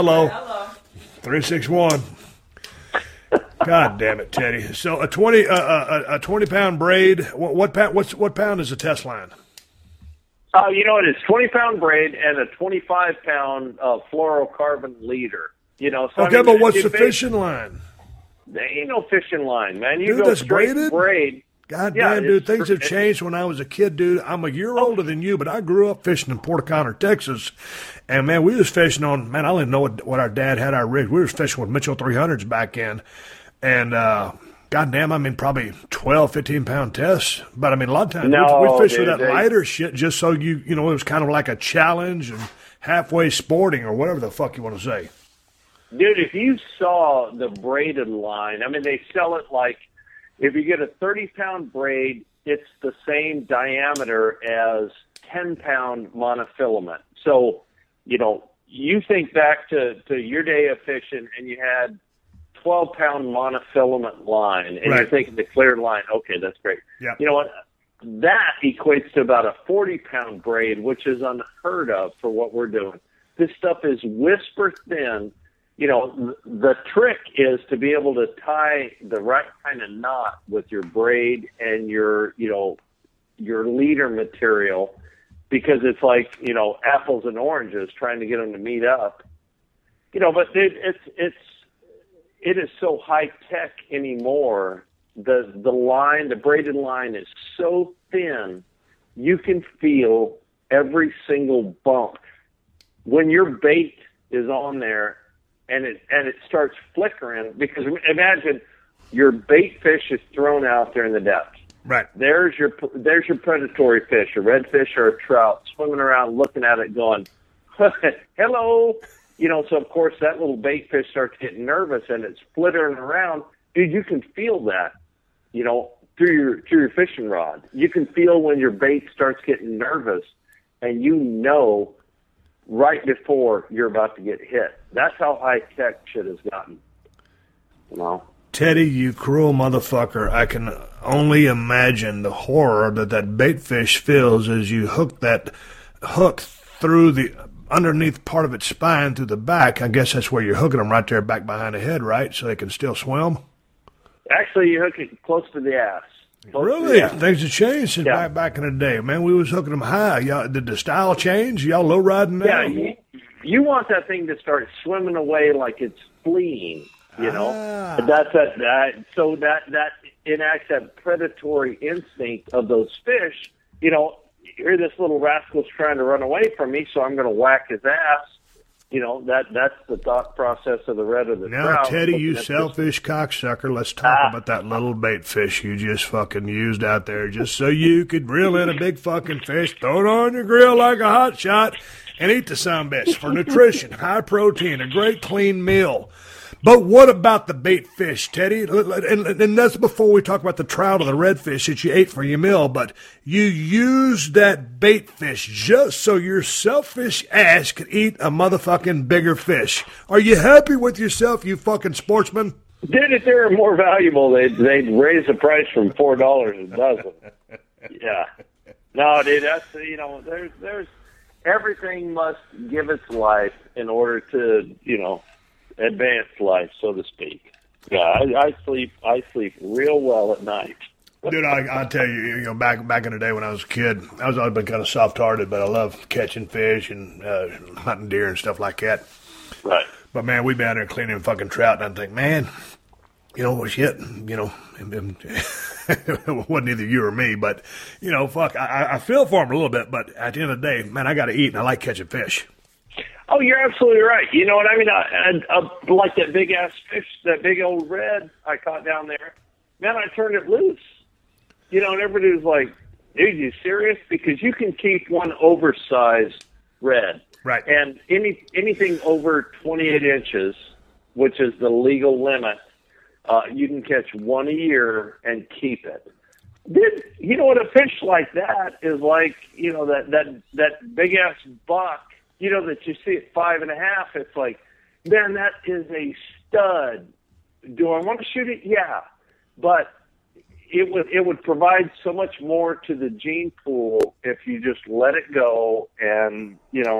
361. God damn it, Teddy. So a 20-pound braid. What pound is the test line? It's 20-pound braid and a 25-pound fluorocarbon leader. Okay, but what's the fishing line? There ain't no fishing line, man. You Dude, go that's straight braided? braid. God Yeah, damn, dude, it's things have changed when I was a kid, dude. I'm a year older than you, but I grew up fishing in Port O'Connor, Texas. And, man, we was fishing on, man, I don't even know what our dad had our rig. We was fishing with Mitchell 300s back in. And, goddamn, I mean, probably 12, 15-pound tests. But, I mean, a lot of times we fish with that lighter shit just so it was kind of like a challenge and halfway sporting or whatever the fuck you want to say. Dude, if you saw the braided line, I mean, they sell it like, if you get a 30-pound braid, it's the same diameter as 10-pound monofilament. So, you think back to your day of fishing and you had 12-pound monofilament line, and right. You're thinking the clear line, okay, that's great. Yep. You know what? That equates to about a 40-pound braid, which is unheard of for what we're doing. This stuff is whisper thin. The trick is to be able to tie the right kind of knot with your braid and your leader material, because it's like, apples and oranges trying to get them to meet up. But it is so high tech anymore. The braided line is so thin, you can feel every single bump when your bait is on there. And it starts flickering, because imagine your bait fish is thrown out there in the depths. Right. There's your predatory fish, a redfish or a trout, swimming around looking at it going, hello. So of course that little bait fish starts getting nervous and it's flittering around. Dude, you can feel that, through your fishing rod. You can feel when your bait starts getting nervous, and right before you're about to get hit. That's how high tech shit has gotten. Teddy, you cruel motherfucker. I can only imagine the horror that bait fish feels as you hook that hook through the underneath part of its spine through the back. I guess that's where you're hooking them, right there back behind the head, right? So they can still swim? Actually, you hook it close to the ass. Really? Things have changed since back in the day. Man, we was hooking them high. Y'all, did the style change? Y'all low riding now? Yeah, you want that thing to start swimming away like it's fleeing, That's so that enacts that predatory instinct of those fish. Here this little rascal's trying to run away from me, so I'm going to whack his ass. That's the thought process of the red or the now, trout. Teddy, you selfish cocksucker, let's talk about that little bait fish you just fucking used out there just so you could reel in a big fucking fish, throw it on your grill like a hot shot, and eat the sumbitch for nutrition, high protein, a great clean meal. But what about the bait fish, Teddy? And that's before we talk about the trout or the redfish that you ate for your meal. But you used that bait fish just so your selfish ass could eat a motherfucking bigger fish. Are you happy with yourself, you fucking sportsman? Dude, if they were more valuable, they'd raise the price from $4 a dozen. Yeah. No, dude, that's, there's everything must give its life in order to, advanced life, so to speak. Yeah, I sleep real well at night. Dude, I tell you, back in the day when I was a kid, I was always been kind of soft-hearted, but I love catching fish and hunting deer and stuff like that. Right. But man, we'd be out there cleaning fucking trout, and I'd think, man, shit, it wasn't either you or me, but fuck, I feel for him a little bit, but at the end of the day, man, I got to eat, and I like catching fish. Oh, you're absolutely right. You know what I mean? I like that big ass fish, that big old red I caught down there. Man, I turned it loose. And everybody was like, "Dude, you serious?" Because you can keep one oversized red, right? And anything over 28 inches, which is the legal limit, you can catch one a year and keep it. What a fish like that is like? That big ass buck. That you see at 5.5, it's like, man, that is a stud. Do I want to shoot it? Yeah. But it would provide so much more to the gene pool if you just let it go and,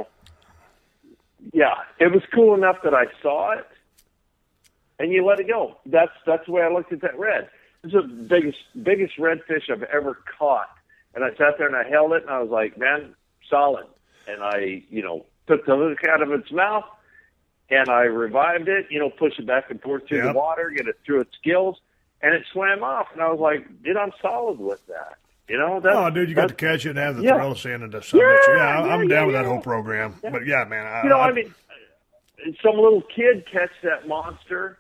yeah. It was cool enough that I saw it and you let it go. That's the way I looked at that red. This is the biggest redfish I've ever caught. And I sat there and I held it and I was like, man, solid. And I, took the hook out of its mouth and I revived it, pushed it back and forth through the water, get it through its gills, and it swam off. And I was like, dude, I'm solid with that. Dude, you got to catch it and have the thrill of seeing it. I'm down with that whole program. Yeah. But yeah, man. I mean, some little kid catch that monster,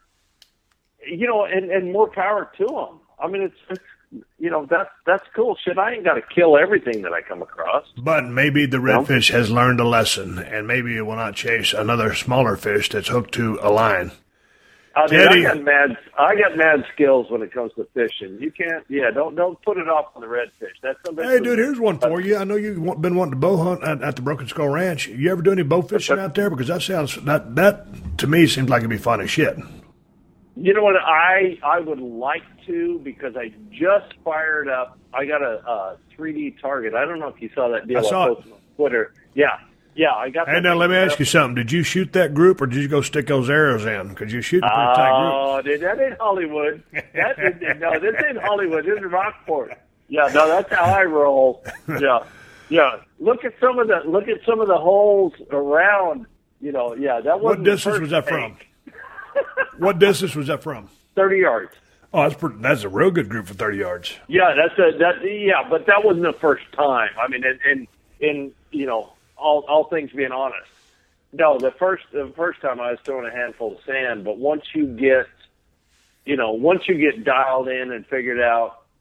and more power to them. I mean, it's that's cool shit. I ain't got to kill everything that I come across. But maybe the redfish has learned a lesson, and maybe it will not chase another smaller fish that's hooked to a line. Dude, I got mad skills when it comes to fishing. You can't, don't put it off on the redfish. That's something. Hey, dude, here's one for you. I know you've been wanting to bow hunt at the Broken Skull Ranch. You ever do any bow fishing out there? Because that to me seems like it'd be fun as shit. You know what? I would like to, because I just fired up. I got a 3D target. I don't know if you saw that deal I posted on Twitter. Yeah, I got that. Hey, now let me ask you something. Did you shoot that group, or did you go stick those arrows in? Because you shoot a pretty tight group. Oh, dude, that ain't Hollywood. No, this ain't Hollywood. This is Rockport. Yeah, no, that's how I roll. Yeah. Look at some of the holes around. That wasn't. What distance was that from? What distance was that from? 30 yards. Oh, that's a real good group for 30 yards. Yeah, but that wasn't the first time. I mean, in all things being honest. No, the first time I was throwing a handful of sand, but once you get dialed in and figured out,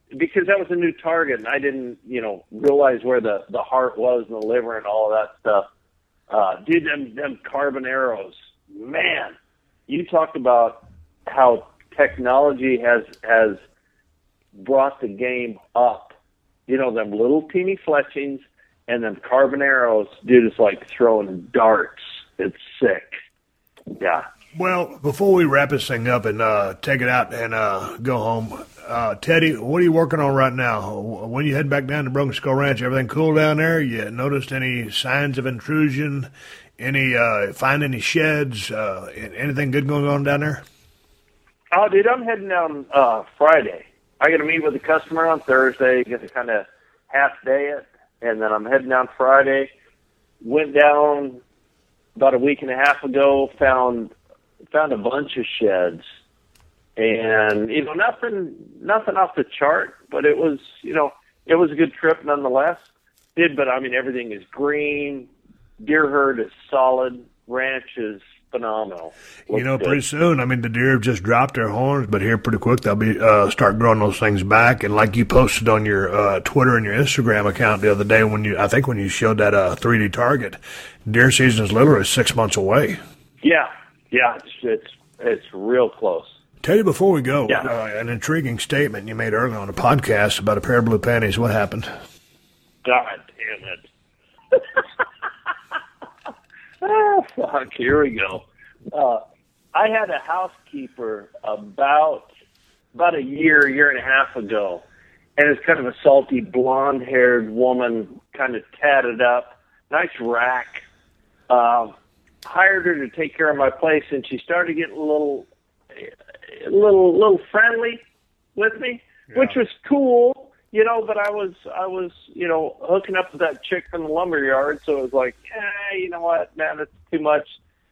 because that was a new target, and I didn't, realize where the heart was and the liver and all of that stuff. Dude, them Carboneros, man, you talked about how technology has brought the game up. Them little teeny fletchings and them Carboneros, dude, it's like throwing darts. It's sick. Yeah. Well, before we wrap this thing up and take it out and go home, Teddy, what are you working on right now? When you head back down to Broken Skull Ranch, everything cool down there? You noticed any signs of intrusion? Find any sheds? Anything good going on down there? Oh, dude, I'm heading down Friday. I got to meet with a customer on Thursday, get to kind of half day it, and then I'm heading down Friday. Went down about a week and a half ago, found a bunch of sheds, and nothing off the chart, but it was a good trip nonetheless. But I mean, everything is green, deer herd is solid, ranch is phenomenal. Pretty soon, I mean, the deer have just dropped their horns, but here pretty quick they'll be start growing those things back. And like you posted on your Twitter and your Instagram account the other day, when you showed that 3D target, deer season is literally 6 months away. Yeah, it's real close. Tell you before we go, an intriguing statement you made earlier on a podcast about a pair of blue panties. What happened? God damn it. Oh, fuck, here we go. I had a housekeeper about a year and a half ago, and it's kind of a salty, blonde-haired woman, kind of tatted up, nice rack. Hired her to take care of my place, and she started getting a little friendly with me, which was cool, but I was hooking up with that chick from the lumberyard, so it was like, you know what, man, it's too much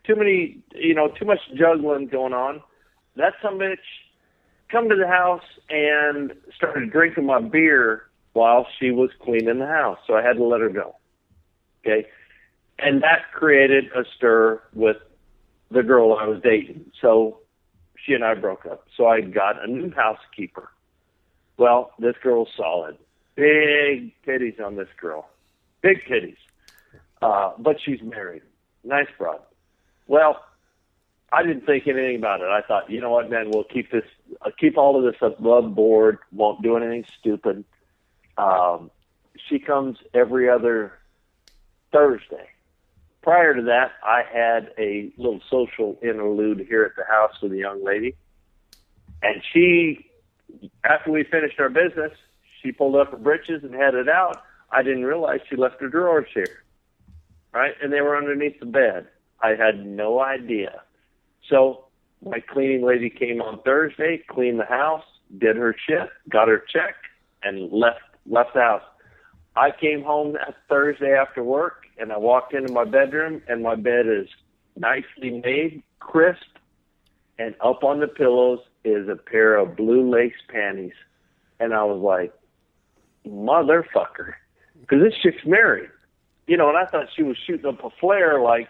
juggling going on. That sumbitch come to the house and started drinking my beer while she was cleaning the house, so I had to let her go. Okay? And that created a stir with the girl I was dating. So she and I broke up. So I got a new housekeeper. Well, this girl's solid. Big titties on this girl. Big titties. But she's married. Nice broad. Well, I didn't think anything about it. I thought, you know what, man, we'll keep all of this above board. Won't do anything stupid. She comes every other Thursday. Prior to that, I had a little social interlude here at the house with a young lady. And she, after we finished our business, she pulled up her britches and headed out. I didn't realize she left her drawers here, right? And they were underneath the bed. I had no idea. So my cleaning lady came on Thursday, cleaned the house, did her shit, got her check, and left the house. I came home that Thursday after work, and I walked into my bedroom, and my bed is nicely made, crisp, and up on the pillows is a pair of blue lace panties. And I was like, motherfucker, because this chick's married. And I thought she was shooting up a flare, like,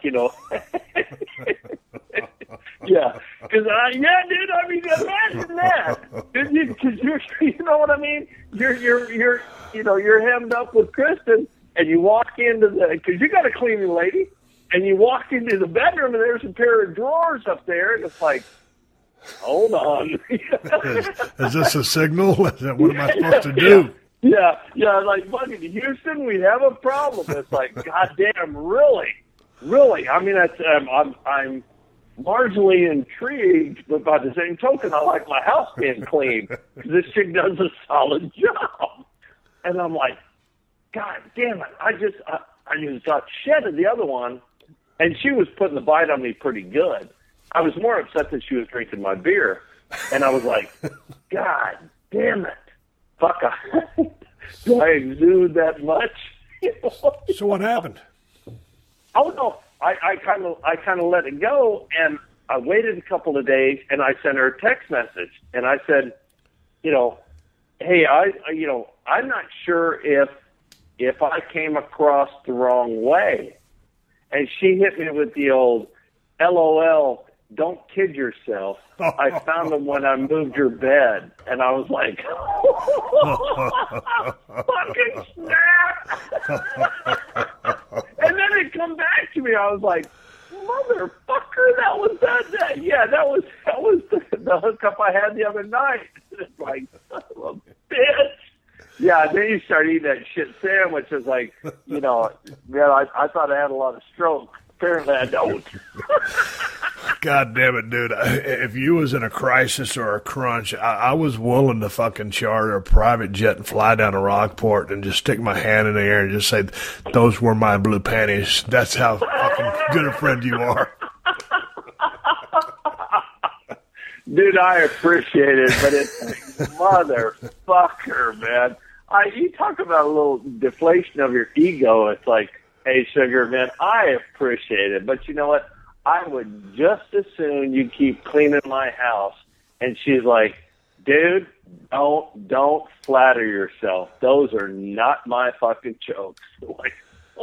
yeah. Because, dude, I mean, imagine that. Because you know what I mean? You're hemmed up with Kristen, and you walk into because you got a cleaning lady, and you walk into the bedroom, and there's a pair of drawers up there, and it's like, hold on. Is this a signal? What am I supposed to do? Yeah, like, fucking Houston, we have a problem. It's like, goddamn, really? I mean, I'm marginally intrigued, but by the same token, I like my house being clean. This chick does a solid job. And I'm like, God damn it, I just got shit at the other one, and she was putting the bite on me pretty good. I was more upset that she was drinking my beer, and I was like, God damn it. Fuck, do I exude that much? So what happened? Oh no, I kind of let it go, and I waited a couple of days, and I sent her a text message, and I said, hey, I'm not sure if I came across the wrong way, and she hit me with the old LOL. don't kid yourself. I found them when I moved your bed. And I was like, fucking snap. And then it come back to me. I was like, motherfucker, that was that. Yeah, that was the hookup I had the other night. It's like, son of a bitch. Yeah, then you start eating that shit sandwich. It's like, man, I thought I had a lot of stroke. Apparently I don't. God damn it, dude. If you was in a crisis or a crunch, I was willing to fucking charter a private jet and fly down to Rockport and just stick my hand in the air and just say, those were my blue panties. That's how fucking good a friend you are. Dude, I appreciate it, but it's like, motherfucker, man. You talk about a little deflation of your ego. It's like, hey, sugar, man, I appreciate it, but you know what? I would just as soon you keep cleaning my house. And she's like, dude, don't flatter yourself. Those are not my fucking jokes. Like,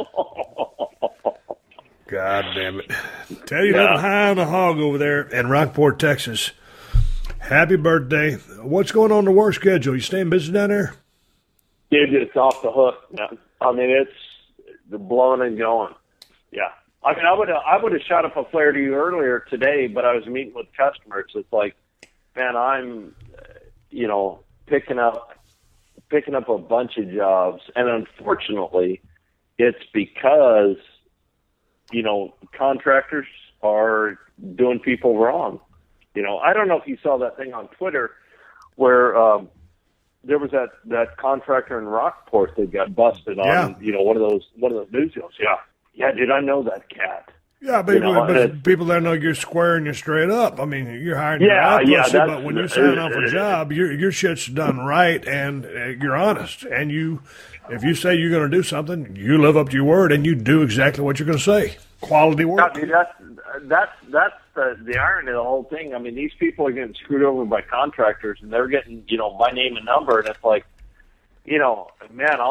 God damn it. Tell you living high on the hog over there in Rockport, Texas. Happy birthday. What's going on in the work schedule? You staying busy down there? Dude, it's off the hook, man. I mean, it's the blowing and going. Yeah. I mean, I would have shot up a flare to you earlier today, but I was meeting with customers. It's like, man, I'm, picking up a bunch of jobs, and unfortunately, it's because, contractors are doing people wrong. I don't know if you saw that thing on Twitter where there was that contractor in Rockport that got busted on, one of those news deals. Yeah. Yeah, dude, I know that cat. Yeah, but people there know you're square and you're straight up. I mean, you're hiring your outputs, but when you're signing off a job, your shit's done right and you're honest. And if you say you're going to do something, you live up to your word and you do exactly what you're going to say. Quality work. Yeah, dude, that's the irony of the whole thing. I mean, these people are getting screwed over by contractors, and they're getting, by name and number, and it's like, man,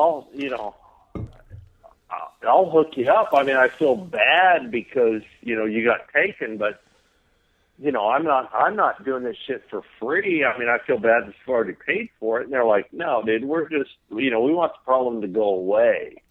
I'll hook you up. I mean, I feel bad because, you got taken, but, I'm not doing this shit for free. I mean, I feel bad that you've already paid for it. And they're like, no, dude, we're just, we want the problem to go away.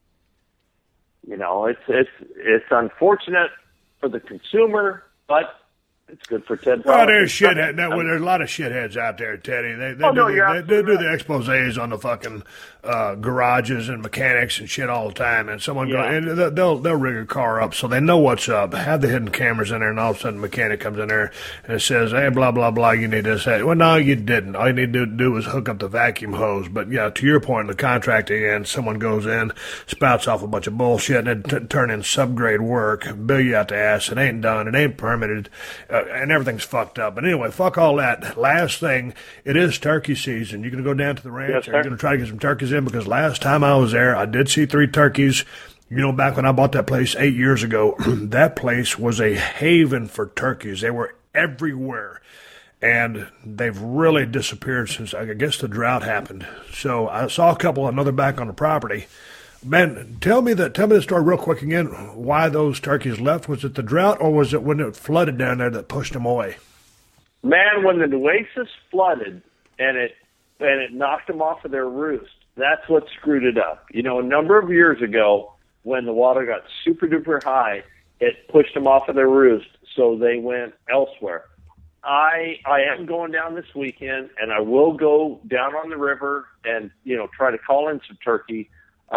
It's unfortunate for the consumer, but it's good for Ted. Well, there's shithead. There's a lot of shitheads out there, Teddy. They do the exposés on the fucking garages and mechanics and shit all the time. And someone and they'll rig a car up so they know what's up. Have the hidden cameras in there, and all of a sudden, the mechanic comes in there and it says, "Hey, blah blah blah. You need this." Well, no, you didn't. All you need to do is hook up the vacuum hose. But yeah, to your point, the contracting end, someone goes in, spouts off a bunch of bullshit, and then turn in subgrade work, bill you out the ass. It ain't done. It ain't permitted. And everything's fucked up. But anyway, fuck all that. Last thing, it is turkey season. You're going to go down to the ranch, and you're going to try to get some turkeys in, because last time I was there, I did see 3 turkeys. Back when I bought that place 8 years ago, that place was a haven for turkeys. They were everywhere. And they've really disappeared since, I guess, the drought happened. So I saw a couple, another back on the property. Ben, tell me the story real quick again. Why those turkeys left? Was it the drought, or was it when it flooded down there that pushed them away? Man, when the Nueces flooded and it knocked them off of their roost, that's what screwed it up. A number of years ago, when the water got super duper high, it pushed them off of their roost, so they went elsewhere. I am going down this weekend, and I will go down on the river and try to call in some turkey.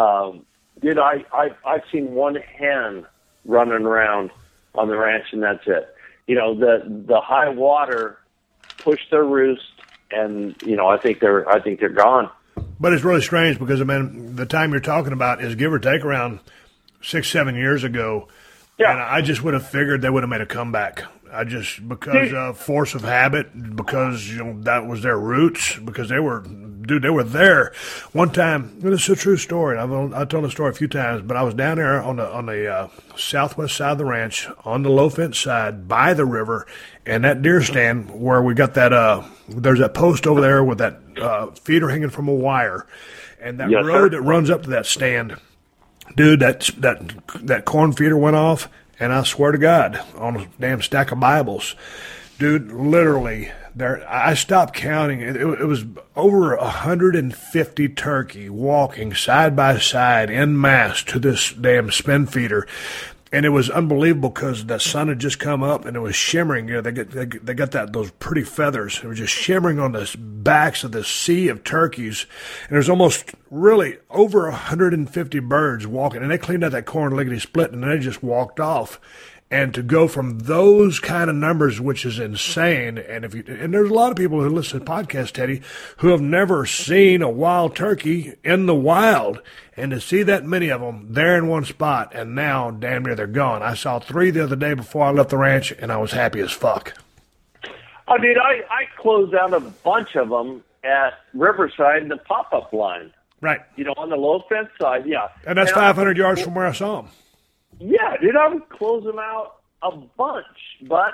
I've seen one hen running around on the ranch, and that's it. The high water pushed their roost, and I think they're gone. But it's really strange because, the time you're talking about is give or take around 6-7 years ago. Yeah. And I just would have figured they would have made a comeback. Because of force of habit, because that was their roots, because they were there. One time, this is a true story. I've told the story a few times, but I was down there on the southwest side of the ranch, on the low fence side, by the river, and that deer stand where we got that. There's that post over there with that feeder hanging from a wire, and that road that runs up to that stand. Dude, that corn feeder went off. And I swear to God, on a damn stack of Bibles, dude, literally, I stopped counting. It was over 150 turkey walking side by side en masse to this damn spin feeder. And it was unbelievable because the sun had just come up and it was shimmering. You know, they got those pretty feathers. It was just shimmering on the backs of this sea of turkeys. And there's almost really over 150 birds walking. And they cleaned out that corn lickety split and they just walked off. And to go from those kind of numbers, which is insane, and there's a lot of people who listen to podcasts, Teddy, who have never seen a wild turkey in the wild, and to see that many of them there in one spot, and now damn near they're gone. I saw 3 the other day before I left the ranch, and I was happy as fuck. I mean, I closed out a bunch of them at Riverside in the pop-up line. Right. You know, on the low fence side, yeah. And that's 500 yards from where I saw them. Yeah, dude, I would close them out a bunch, but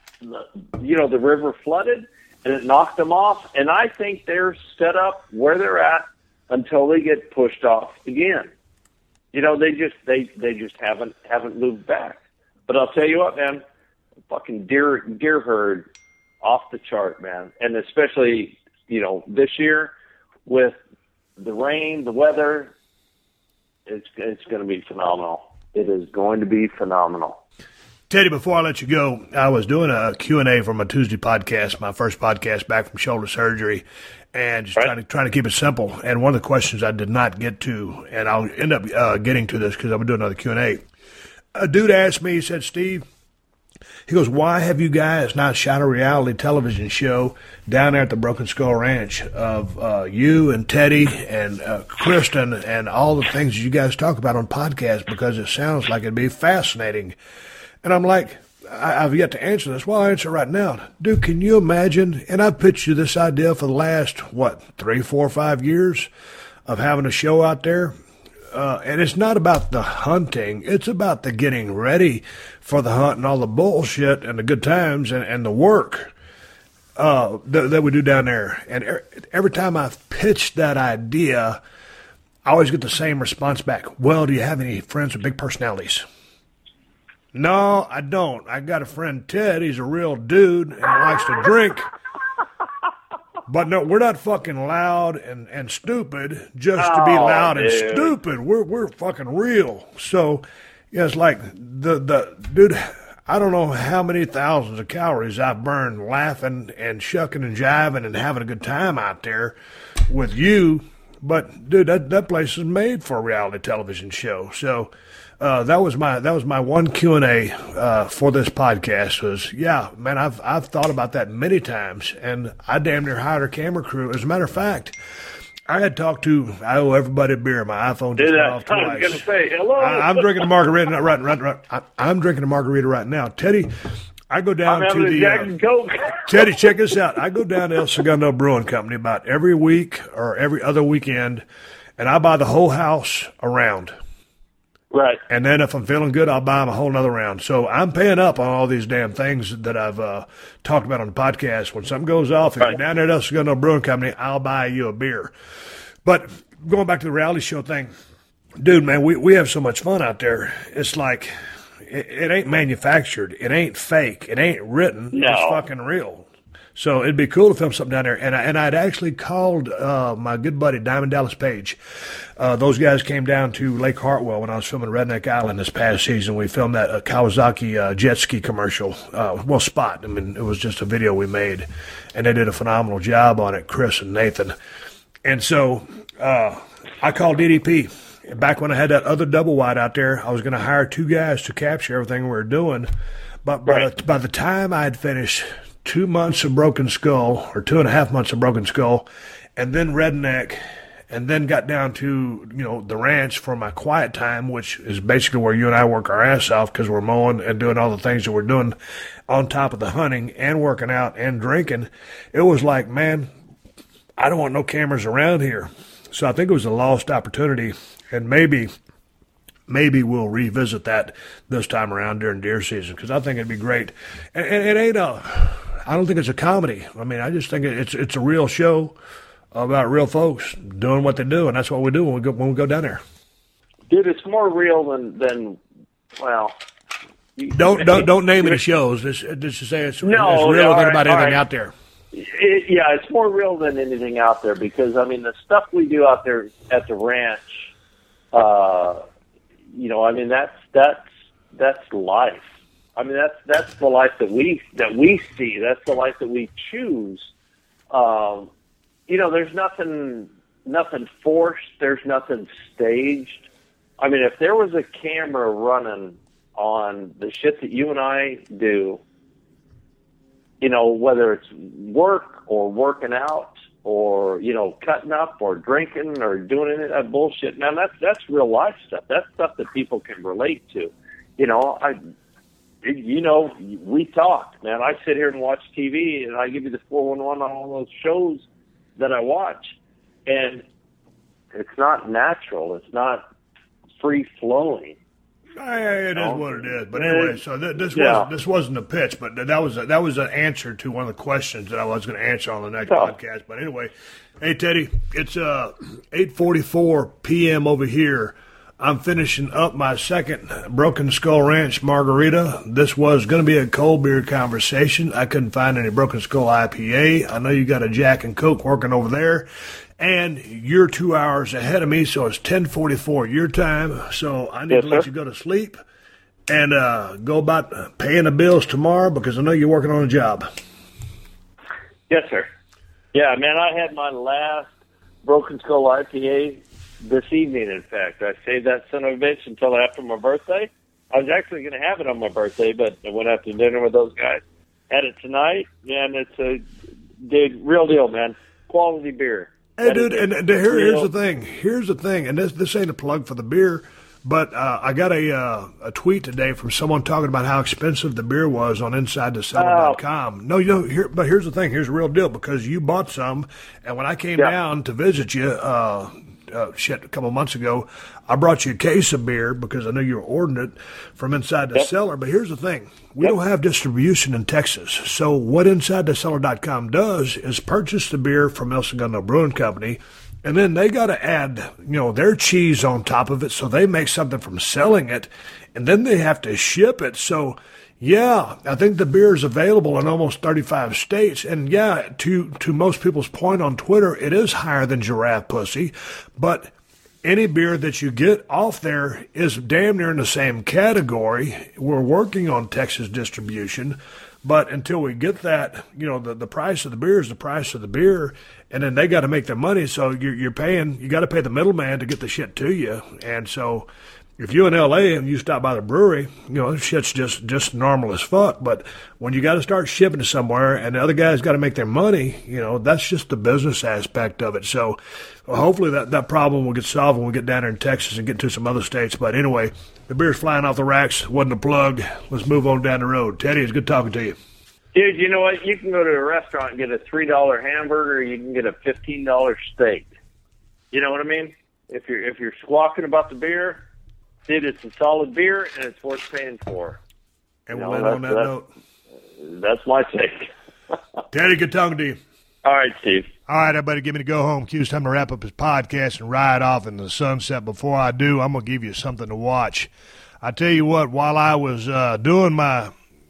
the river flooded and it knocked them off, and I think they're set up where they're at until they get pushed off again. You know, they just haven't moved back. But I'll tell you what, man, fucking deer herd off the chart, man, and especially this year with the rain, the weather, it's going to be phenomenal. It is going to be phenomenal. Teddy, before I let you go, I was doing a Q&A from a Tuesday podcast, my first podcast back from shoulder surgery, and just trying to keep it simple. And one of the questions I did not get to, and I'll end up getting to this because I'm going to do another Q&A. A dude asked me, he said, Steve, he goes, why have you guys not shot a reality television show down there at the Broken Skull Ranch of you and Teddy and Kristen and all the things you guys talk about on podcasts, because it sounds like it'd be fascinating. And I'm like, I've yet to answer this. Well, I'll answer right now. Dude, can you imagine? And I've pitched you this idea for the last, 3, 4, 5 years of having a show out there. And it's not about the hunting. It's about the getting ready for the hunt and all the bullshit and the good times and the work that we do down there. And every time I've pitched that idea, I always get the same response back. Well, do you have any friends with big personalities? No, I don't. I got a friend, Ted. He's a real dude and he likes to drink. But no, we're not fucking loud and stupid just to be loud and stupid. We're fucking real. So, yeah, it's like the dude, I don't know how many thousands of calories I've burned laughing and shucking and jiving and having a good time out there with you. But dude, that place is made for a reality television show. So that was my one Q&A for this podcast. Was man, I've thought about that many times, and I damn near hired a camera crew. As a matter of fact, I had talked to I owe everybody a beer. My iPhone just went off twice. I was going to say hello. I'm drinking a margarita right. I'm drinking a margarita right now, Teddy. I go down to the Jack and Coke. Teddy, check this out. I go down to El Segundo Brewing Company about every week or every other weekend, and I buy the whole house a round. Right. And then if I'm feeling good, I'll buy them a whole nother round. So I'm paying up on all these damn things that I've talked about on the podcast. When something goes off, if you're down there at El Segundo Brewing Company, I'll buy you a beer. But going back to the reality show thing, dude, man, we have so much fun out there. It's like it ain't manufactured. It ain't fake. It ain't written. No. It's fucking real. So it'd be cool to film something down there. And I'd actually called my good buddy Diamond Dallas Page. Those guys came down to Lake Hartwell when I was filming Redneck Island this past season. We filmed that Kawasaki jet ski commercial. Spot. I mean, it was just a video we made. And they did a phenomenal job on it, Chris and Nathan. And so I called DDP. Back when I had that other double wide out there, I was going to hire 2 guys to capture everything we were doing. But by the time I had finished 2 months of Broken Skull, or 2.5 months of Broken Skull, and then Redneck, and then got down to, the ranch for my quiet time, which is basically where you and I work our ass off because we're mowing and doing all the things that we're doing on top of the hunting and working out and drinking. It was like, man, I don't want no cameras around here. So I think it was a lost opportunity, and maybe we'll revisit that this time around during deer season, because I think it'd be great. And it ain't I don't think it's a comedy. I mean, I just think it's a real show about real folks doing what they do, and that's what we do when we go down there. Dude, it's more real than Don't name any shows. Just to say it's real all than right, about all anything right. out there. It's more real than anything out there because, I mean, the stuff we do out there at the ranch, I mean, that's life. I mean, that's the life that we see. That's the life that we choose. There's nothing forced. There's nothing staged. I mean, if there was a camera running on the shit that you and I do, whether it's work or working out or, cutting up or drinking or doing any of that bullshit, man, that's real life stuff. That's stuff that people can relate to. We talk, man. I sit here and watch TV and I give you the 411 on all those shows that I watch. And it's not natural. It's not free flowing. It is what it is. But anyway, so this wasn't a pitch, but that was an answer to one of the questions that I was going to answer on the next podcast. But anyway, hey Teddy, it's 8:44 p.m. over here. I'm finishing up my second Broken Skull Ranch margarita. This was going to be a cold beer conversation. I couldn't find any Broken Skull IPA. I know you got a Jack and Coke working over there. And you're 2 hours ahead of me, so it's 10:44 your time. So I need to let you go to sleep and go about paying the bills tomorrow because I know you're working on a job. Yes, sir. Yeah, man, I had my last Broken Skull IPA this evening, in fact. I saved that son of a bitch until after my birthday. I was actually going to have it on my birthday, but I went out to dinner with those guys. Had it tonight, man. Real deal, man. Quality beer. Hey, dude, and here's the thing. Here's the thing, and this ain't a plug for the beer, but I got a tweet today from someone talking about how expensive the beer was on InsideTheCellar.com. No, but here's the thing. Here's the real deal, because you bought some, and when I came down to visit you, a couple months ago, I brought you a case of beer because I knew you were ordering it from Inside the Cellar. But here's the thing. We don't have distribution in Texas. So what InsideTheCellar.com does is purchase the beer from El Segundo Brewing Company, and then they got to add, their cheese on top of it, so they make something from selling it, and then they have to ship it. So, yeah, I think the beer is available in almost 35 states. And, yeah, to most people's point on Twitter, it is higher than Giraffe Pussy. But any beer that you get off there is damn near in the same category. We're working on Texas distribution. But until we get that, the price of the beer is the price of the beer. And then they got to make their money. So you got to pay the middleman to get the shit to you. And so if you're in L.A. and you stop by the brewery, shit's just normal as fuck. But when you got to start shipping to somewhere and the other guys got to make their money, that's just the business aspect of it. So hopefully that problem will get solved when we get down there in Texas and get to some other states. But anyway, the beer's flying off the racks. Wasn't a plug. Let's move on down the road. Teddy, it's good talking to you. Dude, you know what? You can go to a restaurant and get a $3 hamburger. You can get a $15 steak. You know what I mean? If you're squawking about the beer, dude, it's a solid beer, and it's worth paying for. And we'll end on that note. That's my take. Teddy, good talking to you. All right, Steve. All right, everybody, give me to go home. Q's time to wrap up his podcast and ride off into the sunset. Before I do, I'm going to give you something to watch. I tell you what, while I was doing my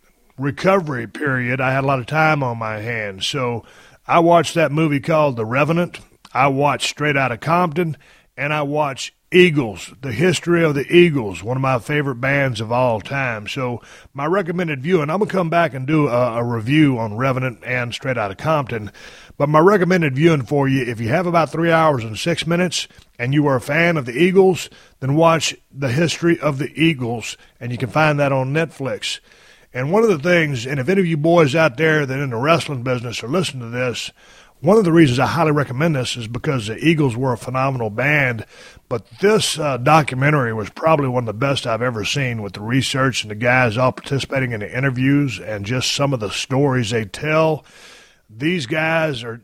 recovery period, I had a lot of time on my hands. So I watched that movie called The Revenant. I watched Straight Outta Compton, and I watched Eagles, the history of the Eagles, one of my favorite bands of all time. So my recommended viewing, I'm going to come back and do a review on Revenant and Straight Outta Compton. But my recommended viewing for you, if you have about 3 hours and 6 minutes and you are a fan of the Eagles, then watch the history of the Eagles, and you can find that on Netflix. And one of the things, and if any of you boys out there that are in the wrestling business are listening to this, one of the reasons I highly recommend this is because the Eagles were a phenomenal band, but this documentary was probably one of the best I've ever seen, with the research and the guys all participating in the interviews and just some of the stories they tell. These guys are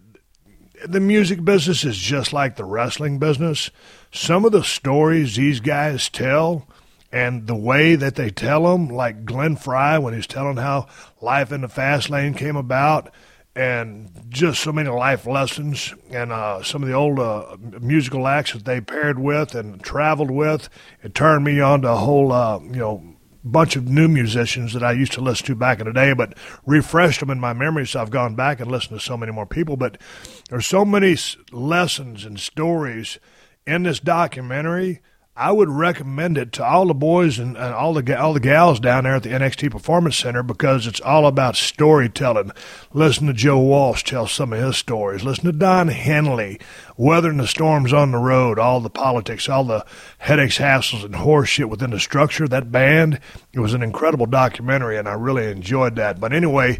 – the music business is just like the wrestling business. Some of the stories these guys tell and the way that they tell them, like Glenn Frey when he's telling how life in the fast lane came about, and just so many life lessons, and some of the old musical acts that they paired with and traveled with, it turned me on to a whole, bunch of new musicians that I used to listen to back in the day, but refreshed them in my memory, so I've gone back and listened to so many more people. But there's so many lessons and stories in this documentary. I would recommend it to all the boys and all the gals down there at the NXT Performance Center, because it's all about storytelling. Listen to Joe Walsh tell some of his stories. Listen to Don Henley, weathering the storms on the road, all the politics, all the headaches, hassles, and horse shit within the structure. That band, it was an incredible documentary, and I really enjoyed that. But anyway,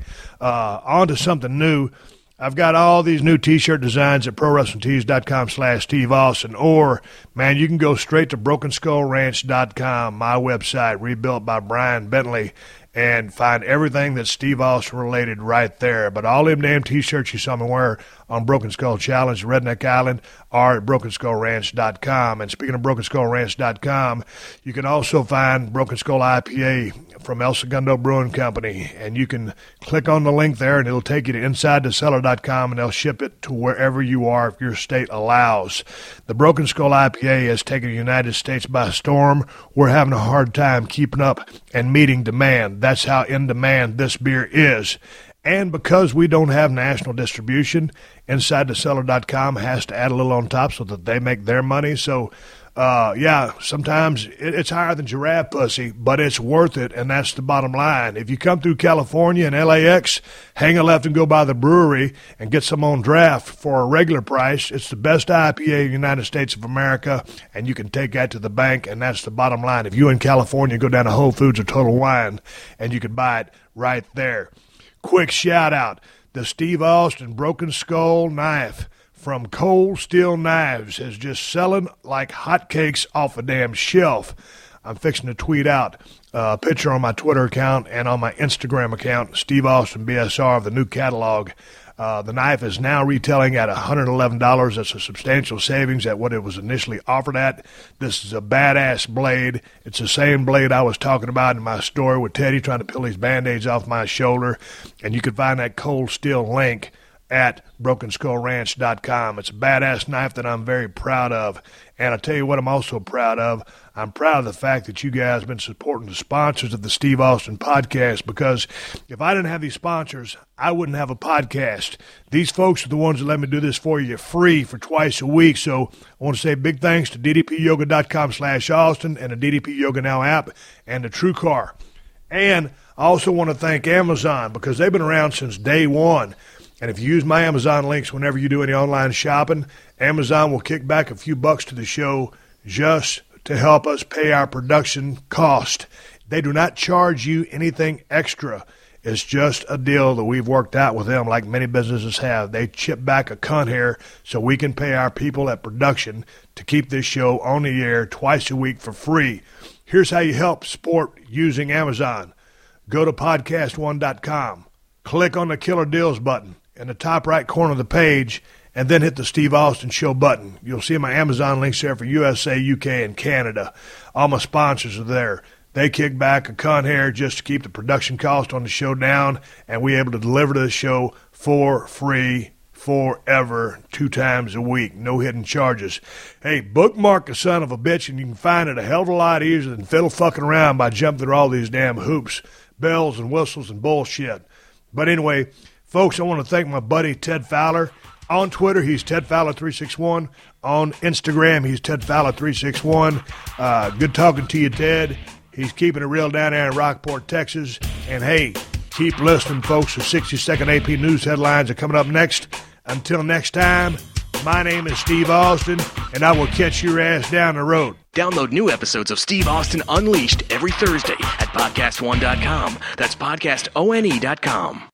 on to something new. I've got all these new T-shirt designs at ProWrestlingTees.com/Steve Austin, or, man, you can go straight to BrokenSkullRanch.com, my website, rebuilt by Brian Bentley, and find everything that's Steve Austin related right there. But all them damn T-shirts you saw me wear on Broken Skull Challenge, Redneck Island, are at BrokenSkullRanch.com. And speaking of BrokenSkullRanch.com, you can also find Broken Skull IPA from El Segundo Brewing Company, and you can click on the link there, and it'll take you to InsideTheCellar.com, and they'll ship it to wherever you are if your state allows. The Broken Skull IPA has taken the United States by storm. We're having a hard time keeping up and meeting demand. That's how in demand this beer is. And because we don't have national distribution, InsideTheCellar.com has to add a little on top so that they make their money. So, yeah, sometimes it's higher than giraffe pussy, but it's worth it, and that's the bottom line. If you come through California and LAX, hang a left and go by the brewery and get some on draft for a regular price. It's the best IPA in the United States of America, and you can take that to the bank, and that's the bottom line. If you in California, go down to Whole Foods or Total Wine, and you can buy it right there. Quick shout-out, the Steve Austin Broken Skull knife from Cold Steel Knives is just selling like hotcakes off a damn shelf. I'm fixing to tweet out a picture on my Twitter account and on my Instagram account, Steve Austin BSR, of the new catalog. The knife is now retailing at $111. That's a substantial savings at what it was initially offered at. This is a badass blade. It's the same blade I was talking about in my story with Teddy trying to peel these Band-Aids off my shoulder. And you can find that Cold Steel link at BrokenSkullRanch.com. It's a badass knife that I'm very proud of. And I'll tell you what I'm also proud of. I'm proud of the fact that you guys have been supporting the sponsors of the Steve Austin podcast, because if I didn't have these sponsors, I wouldn't have a podcast. These folks are the ones that let me do this for you free for twice a week. So I want to say big thanks to DDPYoga.com/Austin and the DDP Yoga Now app and the TrueCar. And I also want to thank Amazon, because they've been around since day one. And if you use my Amazon links whenever you do any online shopping, Amazon will kick back a few bucks to the show just to help us pay our production cost. They do not charge you anything extra. It's just a deal that we've worked out with them, like many businesses have. They chip back a cunt here so we can pay our people at production to keep this show on the air twice a week for free. Here's how you help support using Amazon. Go to podcastone.com. Click on the Killer Deals button in the top right corner of the page, and then hit the Steve Austin Show button. You'll see my Amazon links there for USA, UK, and Canada. All my sponsors are there. They kick back a cunt here just to keep the production cost on the show down, and we're able to deliver to the show for free forever, 2 times a week. No hidden charges. Hey, bookmark a son of a bitch, and you can find it a hell of a lot easier than fiddle fucking around by jumping through all these damn hoops, bells, and whistles and bullshit. But anyway, folks, I want to thank my buddy Ted Fowler. On Twitter, he's Ted Fowler361. On Instagram, he's Ted Fowler361. Good talking to you, Ted. He's keeping it real down there in Rockport, Texas. And, hey, keep listening, folks. The 60-second AP News headlines are coming up next. Until next time, my name is Steve Austin, and I will catch your ass down the road. Download new episodes of Steve Austin Unleashed every Thursday at PodcastOne.com. That's PodcastOne.com.